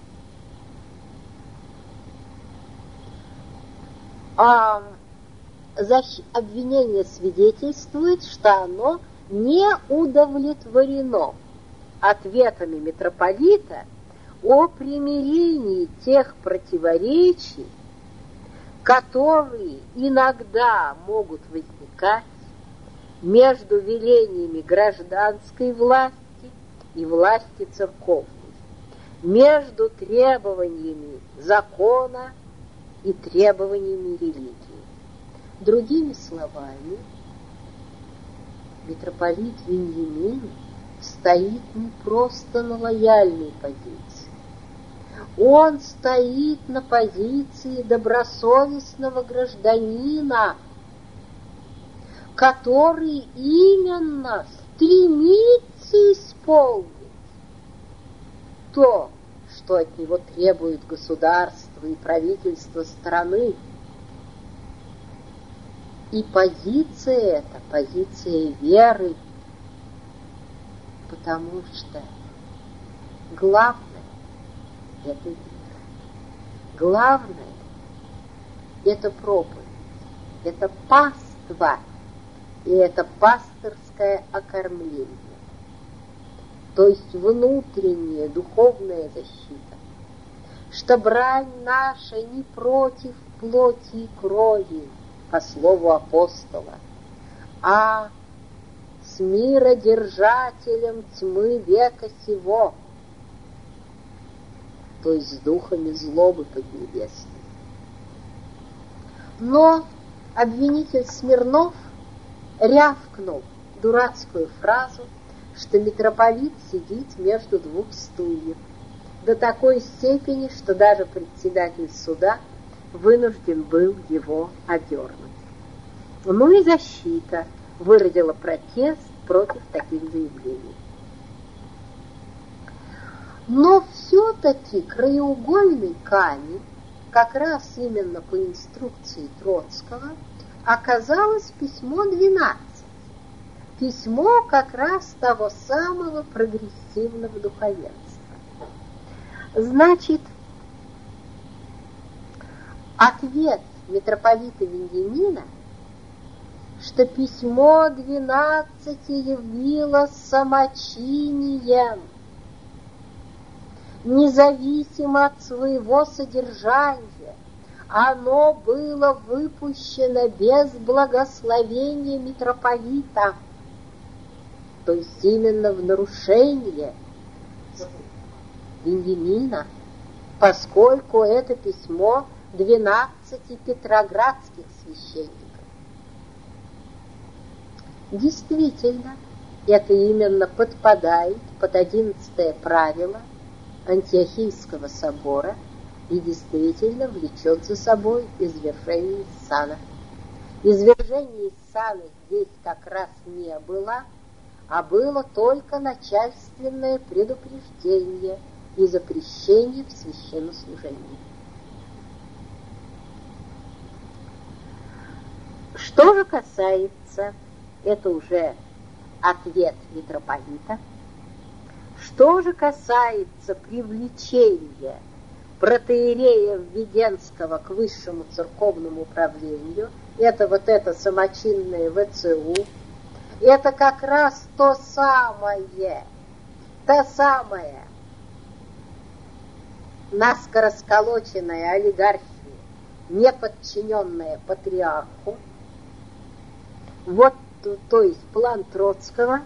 обвинение свидетельствует, что оно не удовлетворено ответами митрополита о примирении тех противоречий, которые иногда могут возникать между велениями гражданской власти и власти церковной, между требованиями закона и требованиями религии. Другими словами, митрополит Веньямин стоит не просто на лояльной позиции. Он стоит на позиции добросовестного гражданина, который именно стремится исполнить то, что от него требует государство и правительство страны. И позиция эта, позиция веры, потому что главное – это вера. Главное – это проповедь, это паства, и это пастырское окормление, то есть внутренняя духовная защита, что брань наша не против плоти и крови, по слову апостола, а с миродержателем тьмы века сего, то есть с духами злобы поднебесной. Но обвинитель Смирнов рявкнул дурацкую фразу, что митрополит сидит между двух стульев, до такой степени, что даже председатель суда вынужден был его одернуть. Ну и защита выразила протест против таких заявлений. Но все-таки краеугольный камень, как раз именно по инструкции Троцкого, оказалось письмо 12. Письмо как раз того самого прогрессивного духовенства. Значит, ответ митрополита Вениамина, что письмо 12 явилось самочинием, независимо от своего содержания, оно было выпущено без благословения митрополита, то есть именно в нарушение Вениамина, поскольку это письмо 12 петроградских священников. Действительно, это именно подпадает под 11 правило Антиохийского собора и действительно влечет за собой извержение из сана. Извержения из сана здесь как раз не было, а было только начальственное предупреждение и запрещение в священнослужении. Что же касается, это уже ответ митрополита, что же касается привлечения протоиерея Введенского к высшему церковному управлению, это вот это самочинное ВЦУ, это как раз та самая наскоро сколоченная олигархия, не подчиненная патриарху, вот, то есть план Троцкого,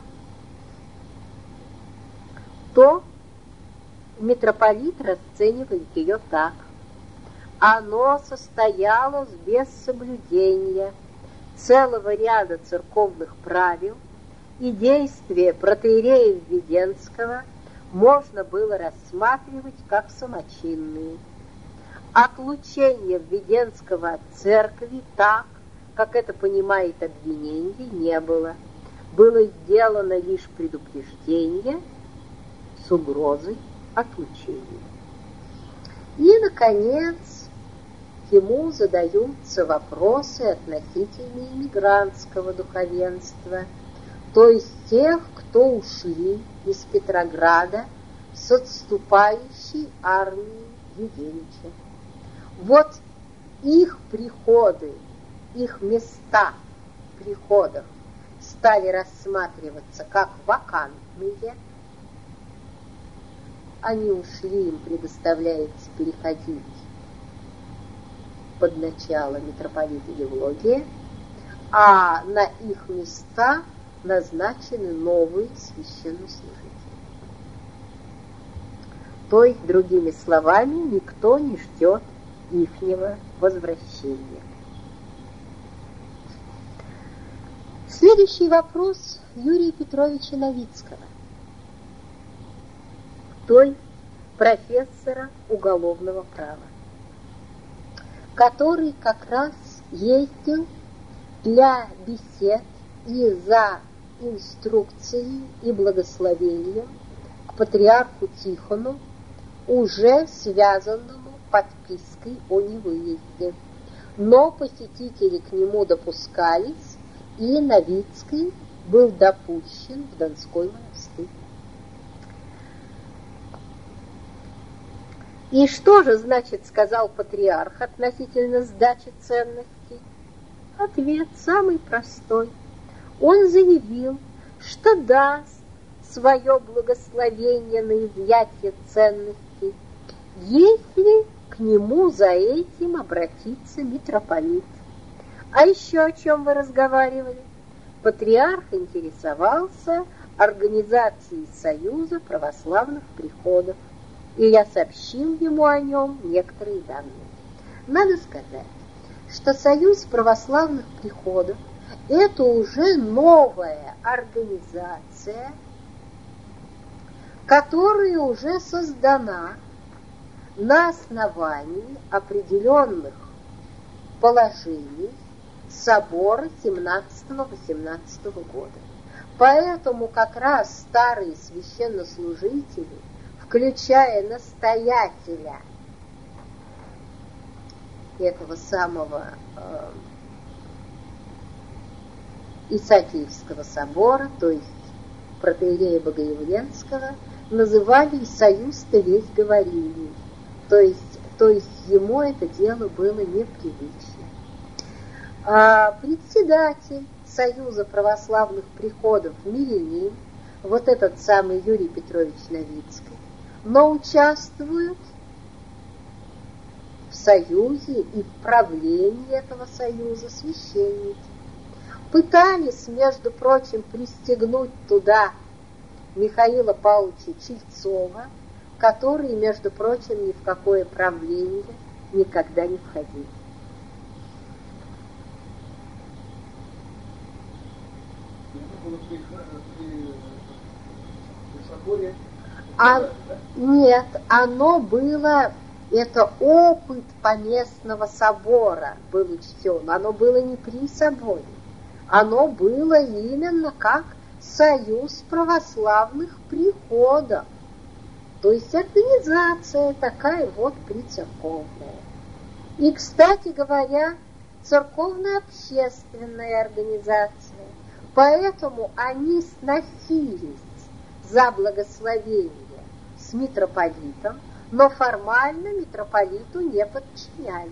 то митрополит расценивает ее так. Оно состоялось без соблюдения целого ряда церковных правил, и действия протоиерея Введенского можно было рассматривать как самочинные. Отлучение Введенского от церкви так, как это понимает обвинение, не было. Было сделано лишь предупреждение с угрозой отлучения. И, наконец, ему задаются вопросы относительно иммигрантского духовенства, то есть тех, кто ушли из Петрограда с отступающей армией Юденича. Вот их приходы, их места в приходах стали рассматриваться как вакантные. Они ушли, им предоставляется переходить под начало митрополита Евлогия, а на их места назначены новые священнослужители. То есть, другими словами, никто не ждет ихнего возвращения. Следующий вопрос Юрия Петровича Новицкого, то есть профессора уголовного права, который как раз ездил для бесед и за инструкцией и благословением к патриарху Тихону, уже связанному подпиской о невыезде. но посетители к нему допускались, и Новицкий был допущен в Донской монастырь. И что же, значит, сказал патриарх относительно сдачи ценностей? Ответ самый простой. Он заявил, что даст свое благословение на изъятие ценностей, если к нему за этим обратится митрополит. А еще о чем вы разговаривали? Патриарх интересовался организацией Союза православных приходов, и я сообщил ему о нем некоторые данные. Надо сказать, что Союз православных приходов – это уже новая организация, которая уже создана на основании определенных положений собора 17-18 года. Поэтому как раз старые священнослужители, включая настоятеля этого самого Исаакиевского собора, то есть протоиерея Богоявленского, называли союз-то весь говорили. То есть ему это дело было непривычно. Председатель Союза православных приходов Мирянин, вот этот самый Юрий Петрович Новицкий, но участвует в союзе и в правлении этого союза священники. Пытались, между прочим, пристегнуть туда Михаила Павловича Чельцова, который, между прочим, ни в какое правление никогда не входил. Нет, оно было, это опыт поместного собора был учтен, оно было не при соборе, оно было именно как союз православных приходов, то есть организация такая вот прицерковная. И, кстати говоря, церковно-общественная организация, поэтому они сносились за благословение с митрополитом, но формально митрополиту не подчинялись.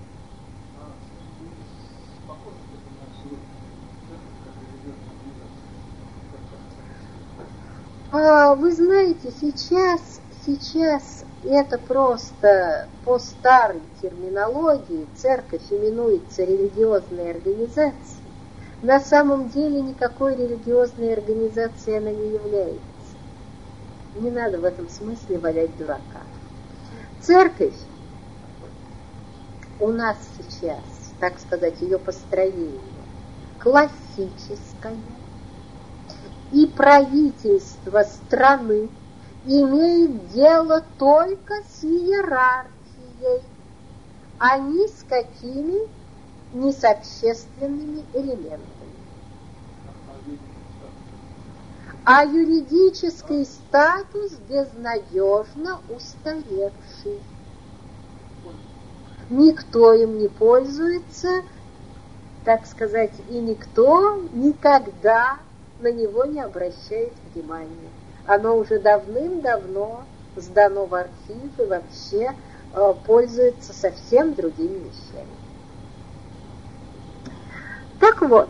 Вы знаете, сейчас это просто по старой терминологии церковь именуется религиозной организацией. На самом деле никакой религиозной организацией она не является. Не надо в этом смысле валять дурака. Церковь у нас сейчас, так сказать, ее построение классическое, и правительство страны имеет дело только с иерархией, а ни с какими, ни с общественными элементами. А юридический статус безнадежно устаревший. Никто им не пользуется, так сказать, и никто никогда на него не обращает внимания. Оно уже давным-давно сдано в архив и вообще пользуется совсем другими вещами. Так вот,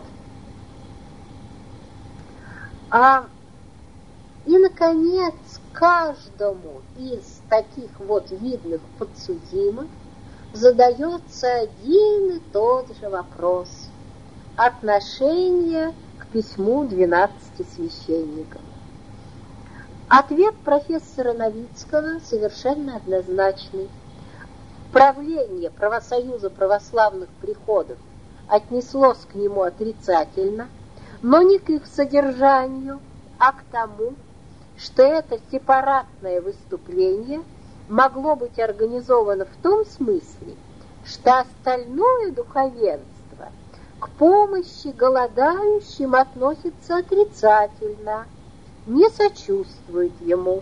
и, наконец, каждому из таких вот видных подсудимых задается один и тот же вопрос – отношение к письму 12 священников. Ответ профессора Новицкого совершенно однозначный. Правление Правосоюза православных приходов отнеслось к нему отрицательно, но не к их содержанию, а к тому, что это сепаратное выступление могло быть организовано в том смысле, что остальное духовенство к помощи голодающим относится отрицательно, не сочувствует ему.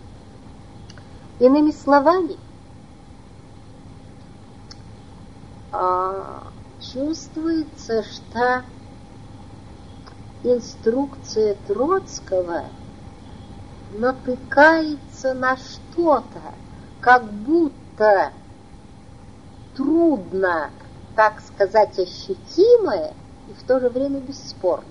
Иными словами, чувствуется, что инструкция Троцкого натыкается на что-то, как будто трудно, так сказать, ощутимое и в то же время бесспорное.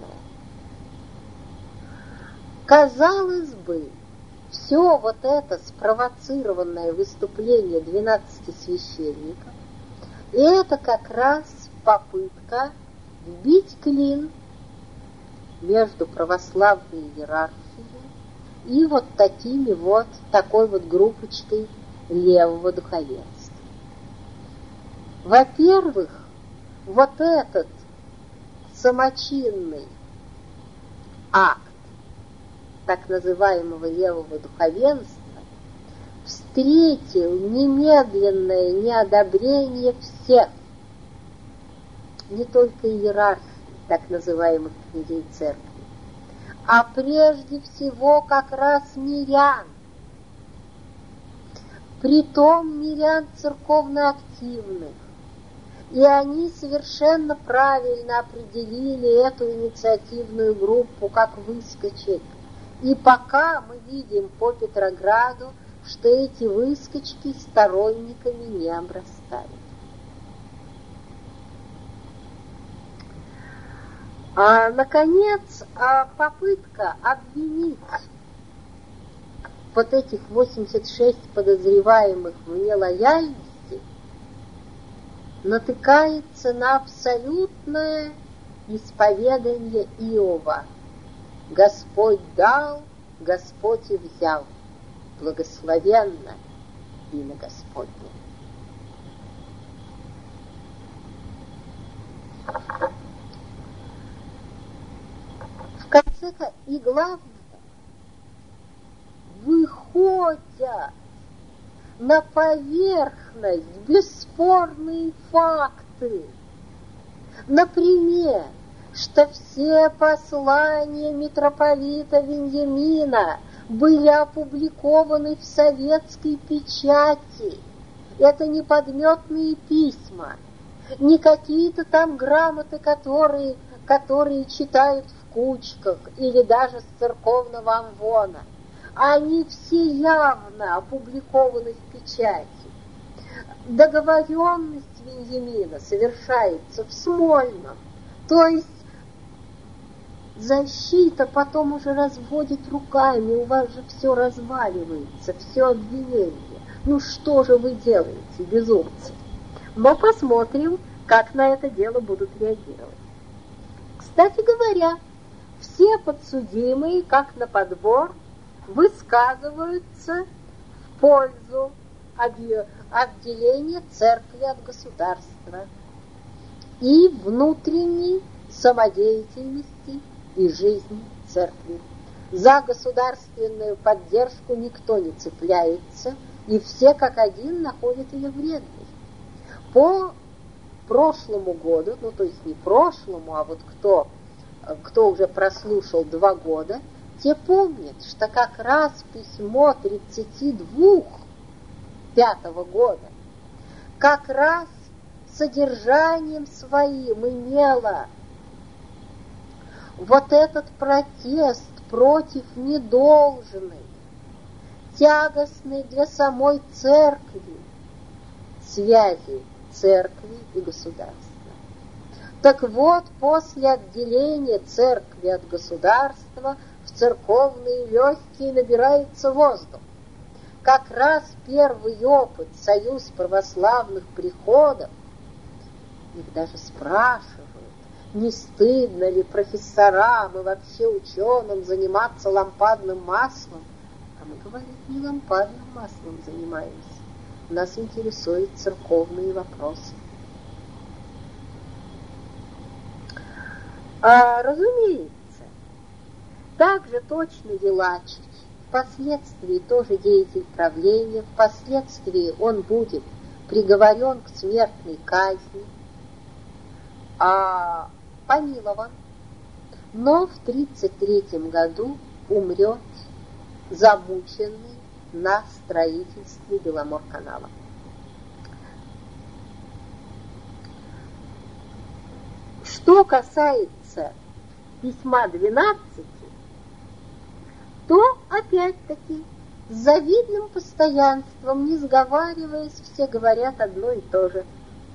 Казалось бы, все вот это спровоцированное выступление 12 священников, и это как раз попытка вбить клин между православной иерархией и вот такой вот группочкой левого духовенства. Во-первых, вот этот самочинный акт так называемого левого духовенства встретил немедленное неодобрение всех, не только иерархии так называемых князей церкви, а прежде всего как раз мирян, притом мирян церковно активных. И они совершенно правильно определили эту инициативную группу как выскочек. И пока мы видим по Петрограду, что эти выскочки сторонниками не обрастают. Наконец, попытка обвинить вот этих 86 подозреваемых в нелояльности натыкается на абсолютное исповедание Иова. Господь дал, Господь и взял. Благословенно имя Господне. В конце и главное, выходят на поверхность бесспорные факты. Например, что все послания митрополита Вениамина были опубликованы в советской печати. Это не подметные письма, не какие-то там грамоты, которые читают в кучках или даже с церковного амвона. Они все явно опубликованы в печати. Договоренность Вениамина совершается в Смольном, то есть защита потом уже разводит руками, у вас же все разваливается, все обвинение. Ну что же вы делаете, безумцы? Но посмотрим, как на это дело будут реагировать. Кстати говоря, все подсудимые, как на подбор, высказываются в пользу отделения церкви от государства и внутренней самодеятельности и жизни церкви. За государственную поддержку никто не цепляется, и все как один находят ее вредной. По прошлому году, ну то есть не прошлому, а вот кто уже прослушал 2 года, те помнят, что как раз письмо 32 5-го года как раз содержанием своим имело вот этот протест против недолжной, тягостной для самой церкви связи церкви и государства. Так вот, после отделения церкви от государства в церковные легкие набирается воздух. Как раз первый опыт союз православных приходов, их даже спрашивают, не стыдно ли профессорам и вообще ученым заниматься лампадным маслом. А мы говорим, не лампадным маслом занимаемся. Нас интересуют церковные вопросы. Разумеется, также точно Елачич, впоследствии тоже деятель правления, впоследствии он будет приговорен к смертной казни, помилован, но в 1933 году умрет замученный на строительстве Беломорканала. Что касается письма 12, то опять-таки с завидным постоянством, не сговариваясь, все говорят одно и то же.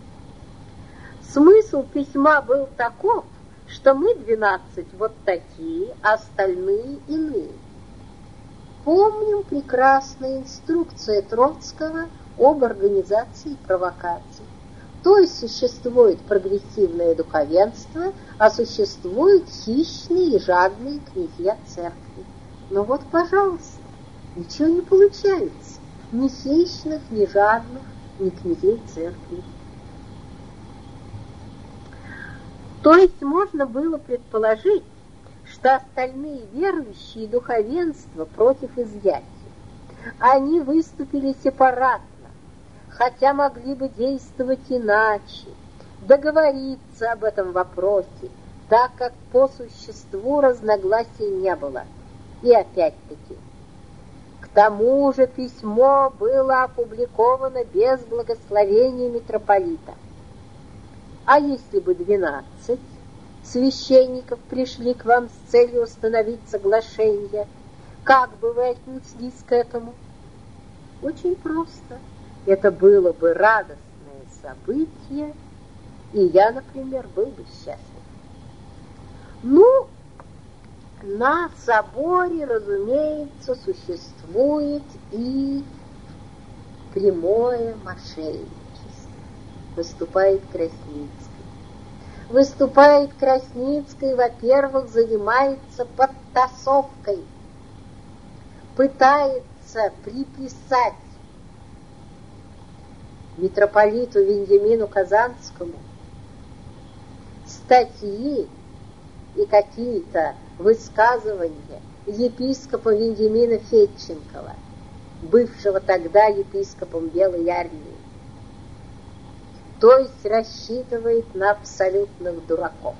Смысл письма был таков, что мы 12 вот такие, а остальные иные. Помним прекрасные инструкции Троцкого об организации провокаций. То есть существует прогрессивное духовенство, а существуют хищные и жадные князья церкви. Но вот, пожалуйста, ничего не получается. Ни хищных, ни жадных, ни князей церкви. То есть можно было предположить, что остальные верующие и духовенство против изъятия. Они выступили сепаратно, хотя могли бы действовать иначе, договориться об этом вопросе, так как по существу разногласий не было. И опять-таки, к тому же письмо было опубликовано без благословения митрополита. А если бы 12 священников пришли к вам с целью установить соглашение, как бы вы отнеслись к этому? Очень просто. Это было бы радостное событие, и я, например, был бы счастлив. Ну, на соборе, разумеется, существует и прямое мошенничество. Выступает Красницкий, во-первых, занимается подтасовкой, пытается приписать митрополиту Вениамину Казанскому статьи и какие-то высказывания епископа Вениамина Федченкова, бывшего тогда епископом Белой армии. То есть рассчитывает на абсолютных дураков.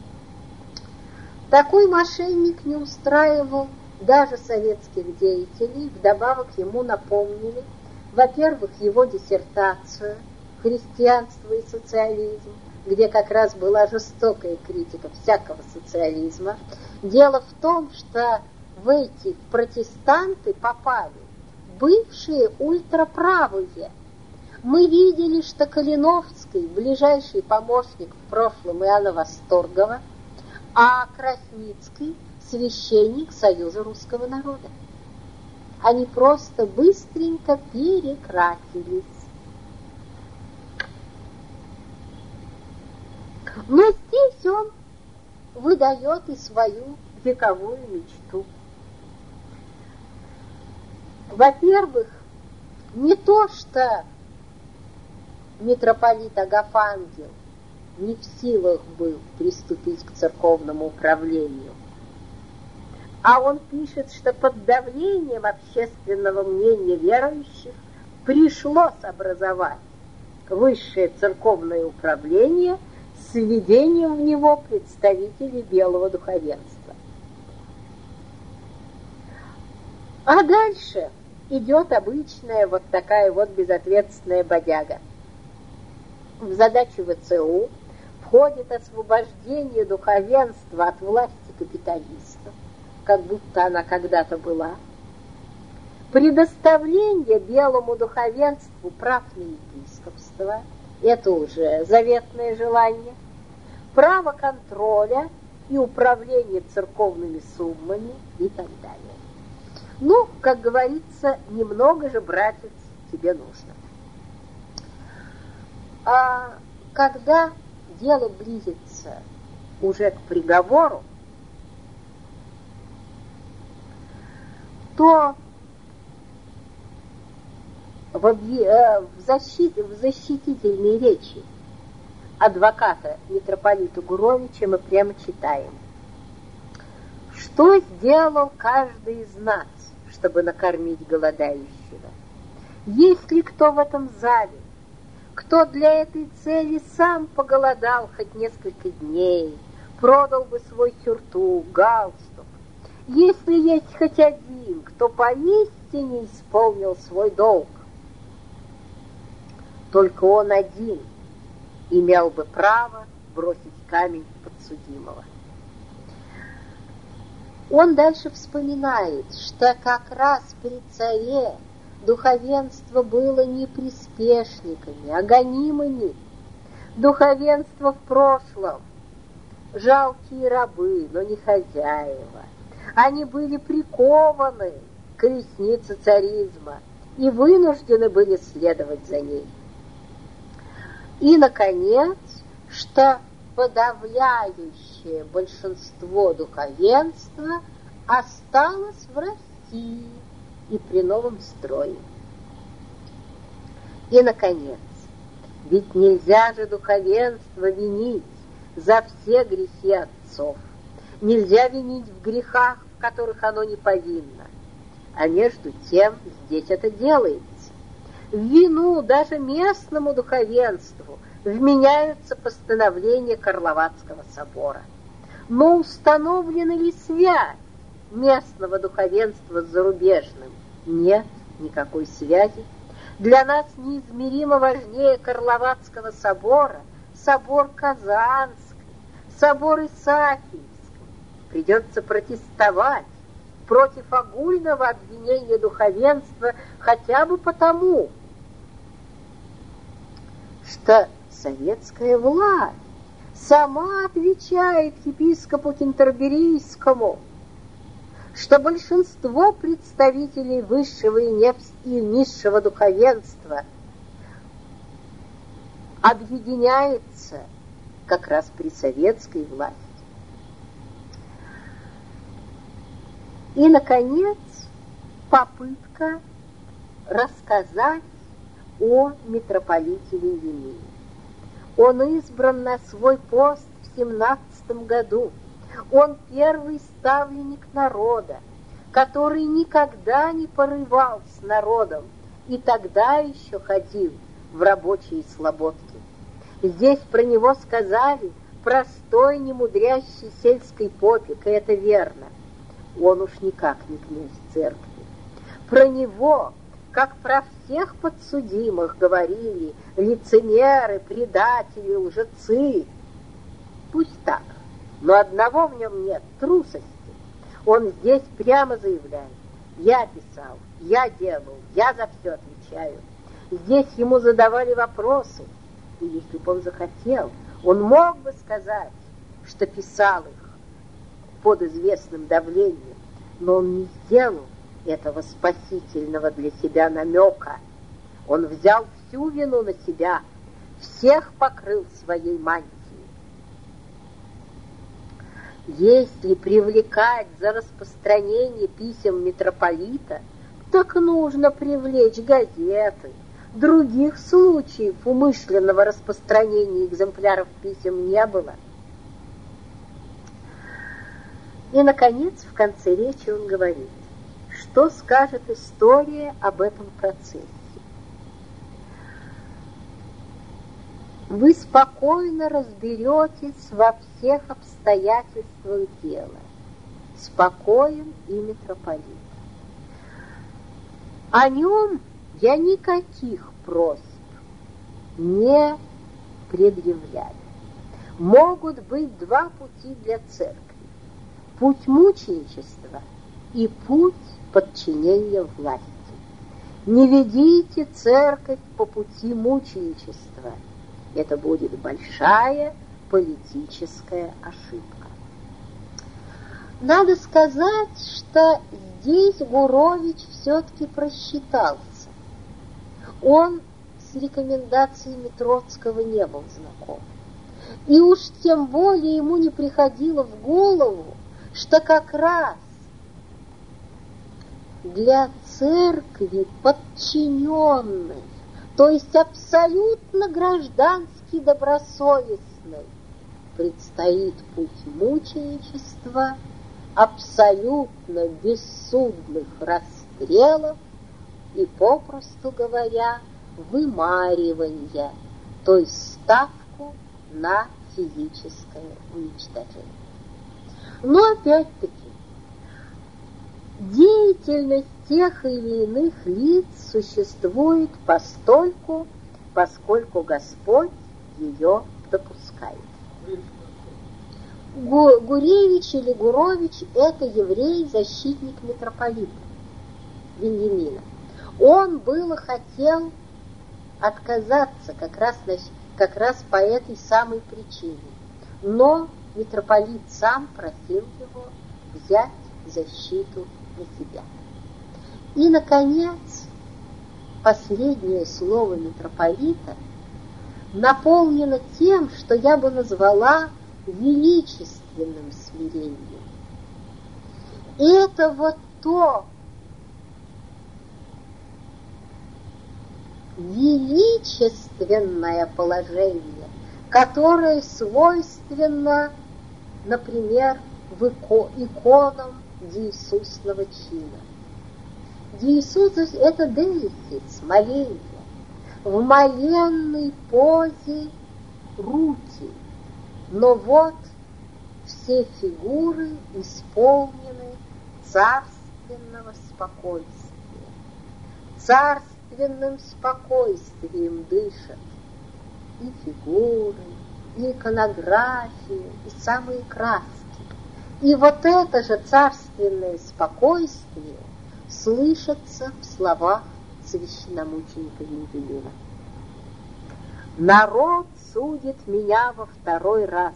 Такой мошенник не устраивал даже советских деятелей. Вдобавок ему напомнили, во-первых, его диссертацию «Христианство и социализм», где как раз была жестокая критика всякого социализма. Дело в том, что в эти протестанты попали бывшие ультраправые. Мы видели, что Калиновский, ближайший помощник в прошлом Иоанна Восторгова, а Красницкий – священник Союза русского народа. Они просто быстренько перекрасились. Но здесь он выдает и свою вековую мечту. Во-первых, не то, что митрополит Агафангел не в силах был приступить к церковному управлению, а он пишет, что под давлением общественного мнения верующих пришлось образовать высшее церковное управление с введением в него представителей белого духовенства. А дальше идет обычная вот такая вот безответственная бодяга. В задачу ВЦУ входит освобождение духовенства от власти капиталистов, как будто она когда-то была, предоставление белому духовенству прав на епископство, это уже заветное желание, право контроля и управления церковными суммами и так далее. Ну, как говорится, немного же, братец, тебе нужно. А когда дело близится уже к приговору, то в защитительной речи адвоката митрополита Гуровича мы прямо читаем: что сделал каждый из нас, чтобы накормить голодающего? Есть ли кто в этом зале, кто для этой цели сам поголодал хоть несколько дней, продал бы свой сюртук, галстук? Если есть хоть один, кто поистине исполнил свой долг, только он один имел бы право бросить камень в подсудимого. Он дальше вспоминает, что как раз при царе духовенство было не приспешниками, а гонимыми. Духовенство в прошлом — жалкие рабы, но не хозяева. Они были прикованы к колеснице царизма и вынуждены были следовать за ней. И, наконец, что подавляющее большинство духовенства осталось в России и при новом строе. И, наконец, ведь нельзя же духовенство винить за все грехи отцов. Нельзя винить в грехах, в которых оно не повинно. А между тем здесь это делается. В вину даже местному духовенству вменяются постановления Карловацкого собора. Но установлена ли связь местного духовенства с зарубежным? Нет никакой связи. Для нас неизмеримо важнее Карловацкого собора собор Казанский, собор Исаакиевский. Придется протестовать против огульного обвинения духовенства хотя бы потому, что советская власть сама отвечает епископу Кентерберийскому, что большинство представителей высшего и низшего духовенства объединяется как раз при советской власти. И, наконец, попытка рассказать о митрополите Вениамине. Он избран на свой пост в 17 году. Он первый ставленник народа, который никогда не порывал с народом и тогда еще ходил в рабочие слободки. Здесь про него сказали простой, немудрящий сельский попик, и это верно. Он уж никак не князь церкви. Про него, как про всех подсудимых, говорили лицемеры, предатели, лжецы. Пусть так, но одного в нем нет — трусости. Он здесь прямо заявляет: я писал, я делал, я за все отвечаю. Здесь ему задавали вопросы, и если бы он захотел, он мог бы сказать, что писал их под известным давлением, но он не сделал этого спасительного для себя намека. Он взял всю вину на себя, всех покрыл своей мантией. Если привлекать за распространение писем митрополита, так нужно привлечь газеты. Других случаев умышленного распространения экземпляров писем не было. И, наконец, в конце речи он говорит, что скажет история об этом процессе. Вы спокойно разберетесь во всех обстоятельствах дела. Спокоен и митрополит. О нем я никаких просьб не предъявляю. Могут быть два пути для церкви. Путь мученичества и путь подчинения власти. Не ведите церковь по пути мученичества. Это будет большая политическая ошибка. Надо сказать, что здесь Гурович все-таки просчитался. Он с рекомендациями Троцкого не был знаком. И уж тем более ему не приходило в голову, что как раз для церкви подчиненной, то есть абсолютно граждански добросовестной, предстоит путь мученичества, абсолютно бессудных расстрелов и, попросту говоря, вымаривания, то есть ставку на физическое уничтожение. Но опять-таки, деятельность тех или иных лиц существует постольку, поскольку Господь ее допускает. Гуревич или Гурович – это еврей, защитник митрополита Вениамина. Он было хотел отказаться как раз по этой самой причине. Но митрополит сам просил его взять защиту на себя. И, наконец, последнее слово митрополита наполнено тем, что я бы назвала величественным смирением. И это вот то величественное положение, которое свойственно, например, иконам деисусного чина. Деисус – это деисис, моление, в моленной позе руки, но вот все фигуры исполнены царственного спокойствия. Царственным спокойствием дышат и фигуры, и иконографии, и самые краски. И вот это же царственное спокойствие слышится в словах священномученика Вениамина. Народ судит меня во второй раз.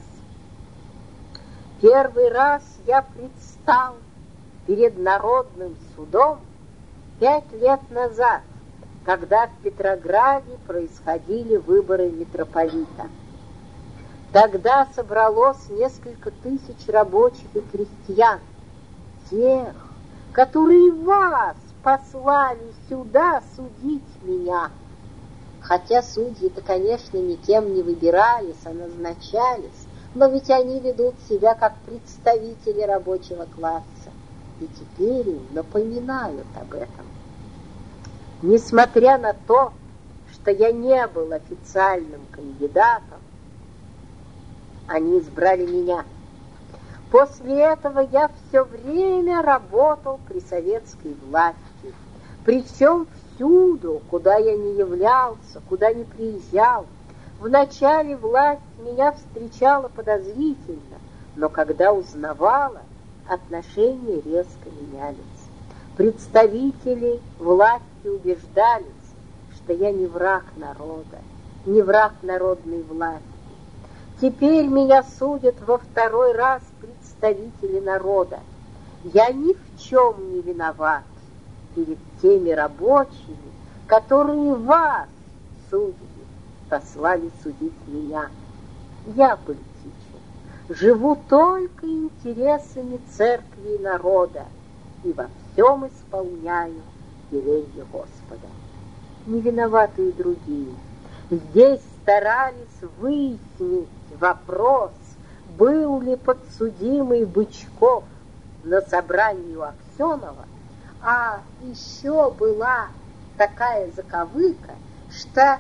Первый раз я предстал перед народным судом 5 лет назад, когда в Петрограде происходили выборы митрополита. Тогда собралось несколько тысяч рабочих и крестьян, тех, которые вас послали сюда судить меня. Хотя судьи-то, конечно, никем не выбирались, а назначались, но ведь они ведут себя как представители рабочего класса, и теперь им напоминают об этом. Несмотря на то, что я не был официальным кандидатом, они избрали меня. После этого я все время работал при советской власти, причем всюду, куда я не являлся, куда не приезжал. Вначале власть меня встречала подозрительно, но когда узнавала, отношения резко менялись. Представители власти убеждались, что я не враг народа, не враг народной власти. Теперь меня судят во второй раз представители народа. Я ни в чем не виноват перед теми рабочими, которые вас, судьи, послали судить меня. Я политичен, живу только интересами церкви и народа и во всем исполняю веление Господа. Не виноваты и другие. Здесь старались выяснить вопрос, был ли подсудимый Бычков на собрании у Аксенова, а еще была такая заковыка, что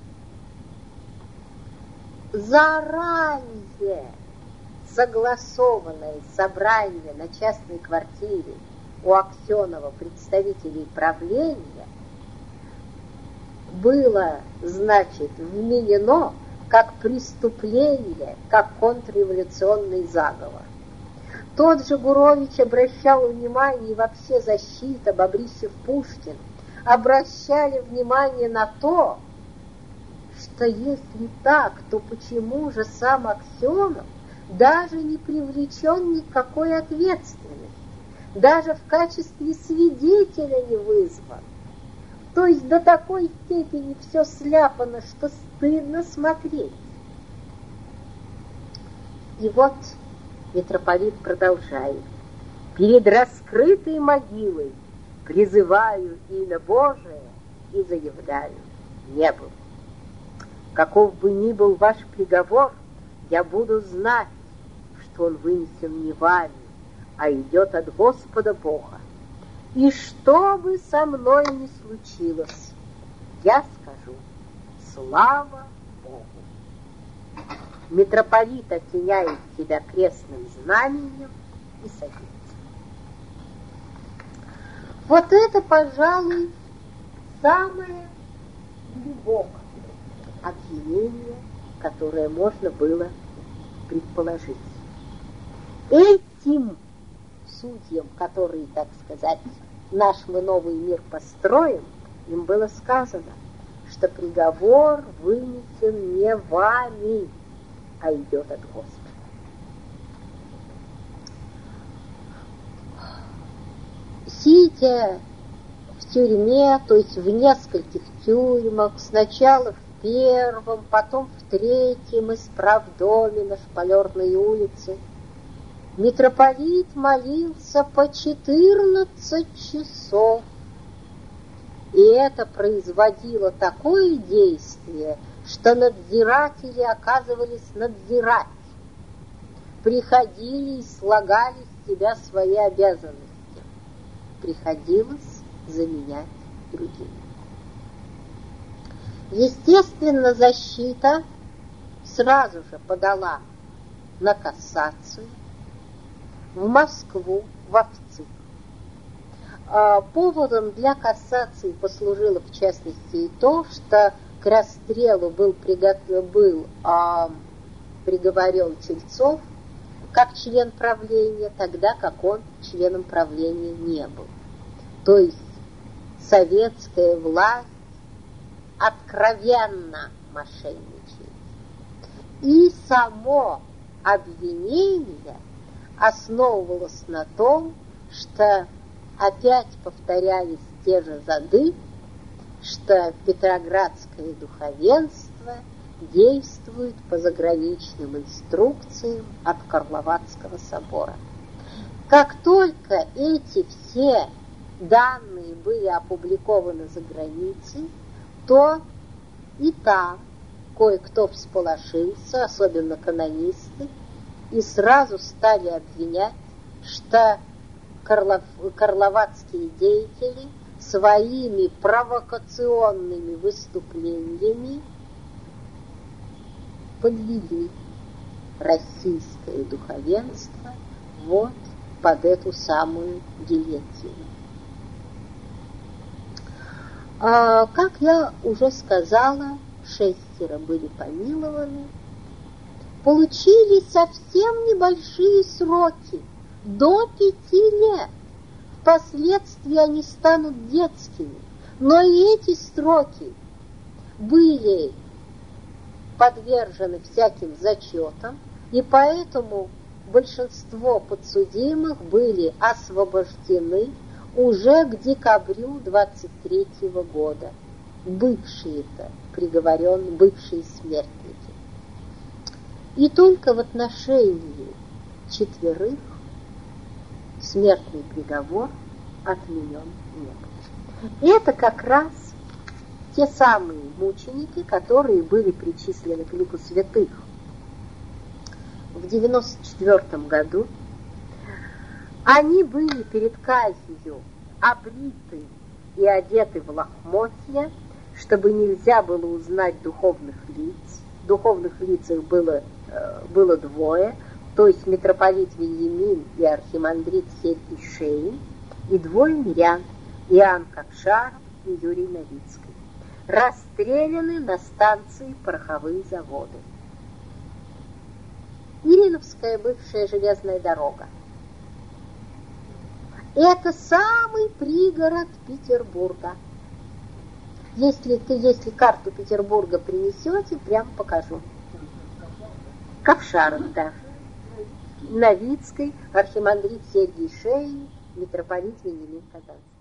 заранее согласованное собрание на частной квартире у Аксенова представителей правления было, значит, вменено как преступление, как контрреволюционный заговор. Тот же Гурович обращал внимание, и вообще защита, Бобрищев-Пушкин, обращали внимание на то, что если так, то почему же сам Аксенов даже не привлечен ни к какой ответственности, даже в качестве свидетеля не вызван? То есть до такой степени все сляпано, что стыдно смотреть. И вот митрополит продолжает. Перед раскрытой могилой призываю имя Божие и заявляю: не был. Каков бы ни был ваш приговор, я буду знать, что он вынесен не вами, а идет от Господа Бога. И что бы со мной ни случилось, я скажу: слава Богу. Митрополит осеняет себя крестным знамением и садится. Вот это, пожалуй, самое глубокое обвинение, которое можно было предположить. Этим судьям, которые, так сказать, наш мы новый мир построим, им было сказано, что приговор вынесен не вами, а идет от Господа. Сидя в тюрьме, то есть в нескольких тюрьмах, сначала в первом, потом в третьем исправдоме на Шпалерной улице, митрополит молился по 14 часов. И это производило такое действие, что надзиратели оказывались надзирать, приходили и слагали с себя свои обязанности. Приходилось заменять другими. Естественно, защита сразу же подала на кассацию в Москву, в ВЦИК. Поводом для кассации послужило, в частности, и то, что к расстрелу был приговорен Чельцов как член правления, тогда как он членом правления не был. То есть советская власть откровенно мошенничает. И само обвинение основывалось на том, что опять повторялись те же зады, что петроградское духовенство действует по заграничным инструкциям от Карловацкого собора. Как только эти все данные были опубликованы за границей, то и там кое-кто всполошился, особенно канонисты, и сразу стали обвинять, что карловацкие деятели своими провокационными выступлениями подвели российское духовенство вот под эту самую гильотину. Как я уже сказала, 6 были помилованы, получили совсем небольшие сроки, до 5 лет. Впоследствии они станут детскими, но и эти сроки были подвержены всяким зачетам, и поэтому большинство подсудимых были освобождены уже к декабрю 23 года, бывшие-то приговоренные, бывшие смертники. И только в отношении 4 смертный приговор отменен не был. Это как раз те самые мученики, которые были причислены к лику святых. В 94 году они были перед казнью обриты и одеты в лохмотья, чтобы нельзя было узнать духовных лиц. Духовных лиц их было 2, то есть митрополит Вениамин и архимандрит Сергий Шейн, и 2 мирян, Иоанн Кокшаров и Юрий Новицкий, расстреляны на станции пороховые заводы. Ильиновская бывшая железная дорога. Это самый пригород Петербурга. Если карту Петербурга принесете, прямо покажу. Ковшаров, да. Новицкий, архимандрит Сергий Шейн, митрополит Вениамин Казанский.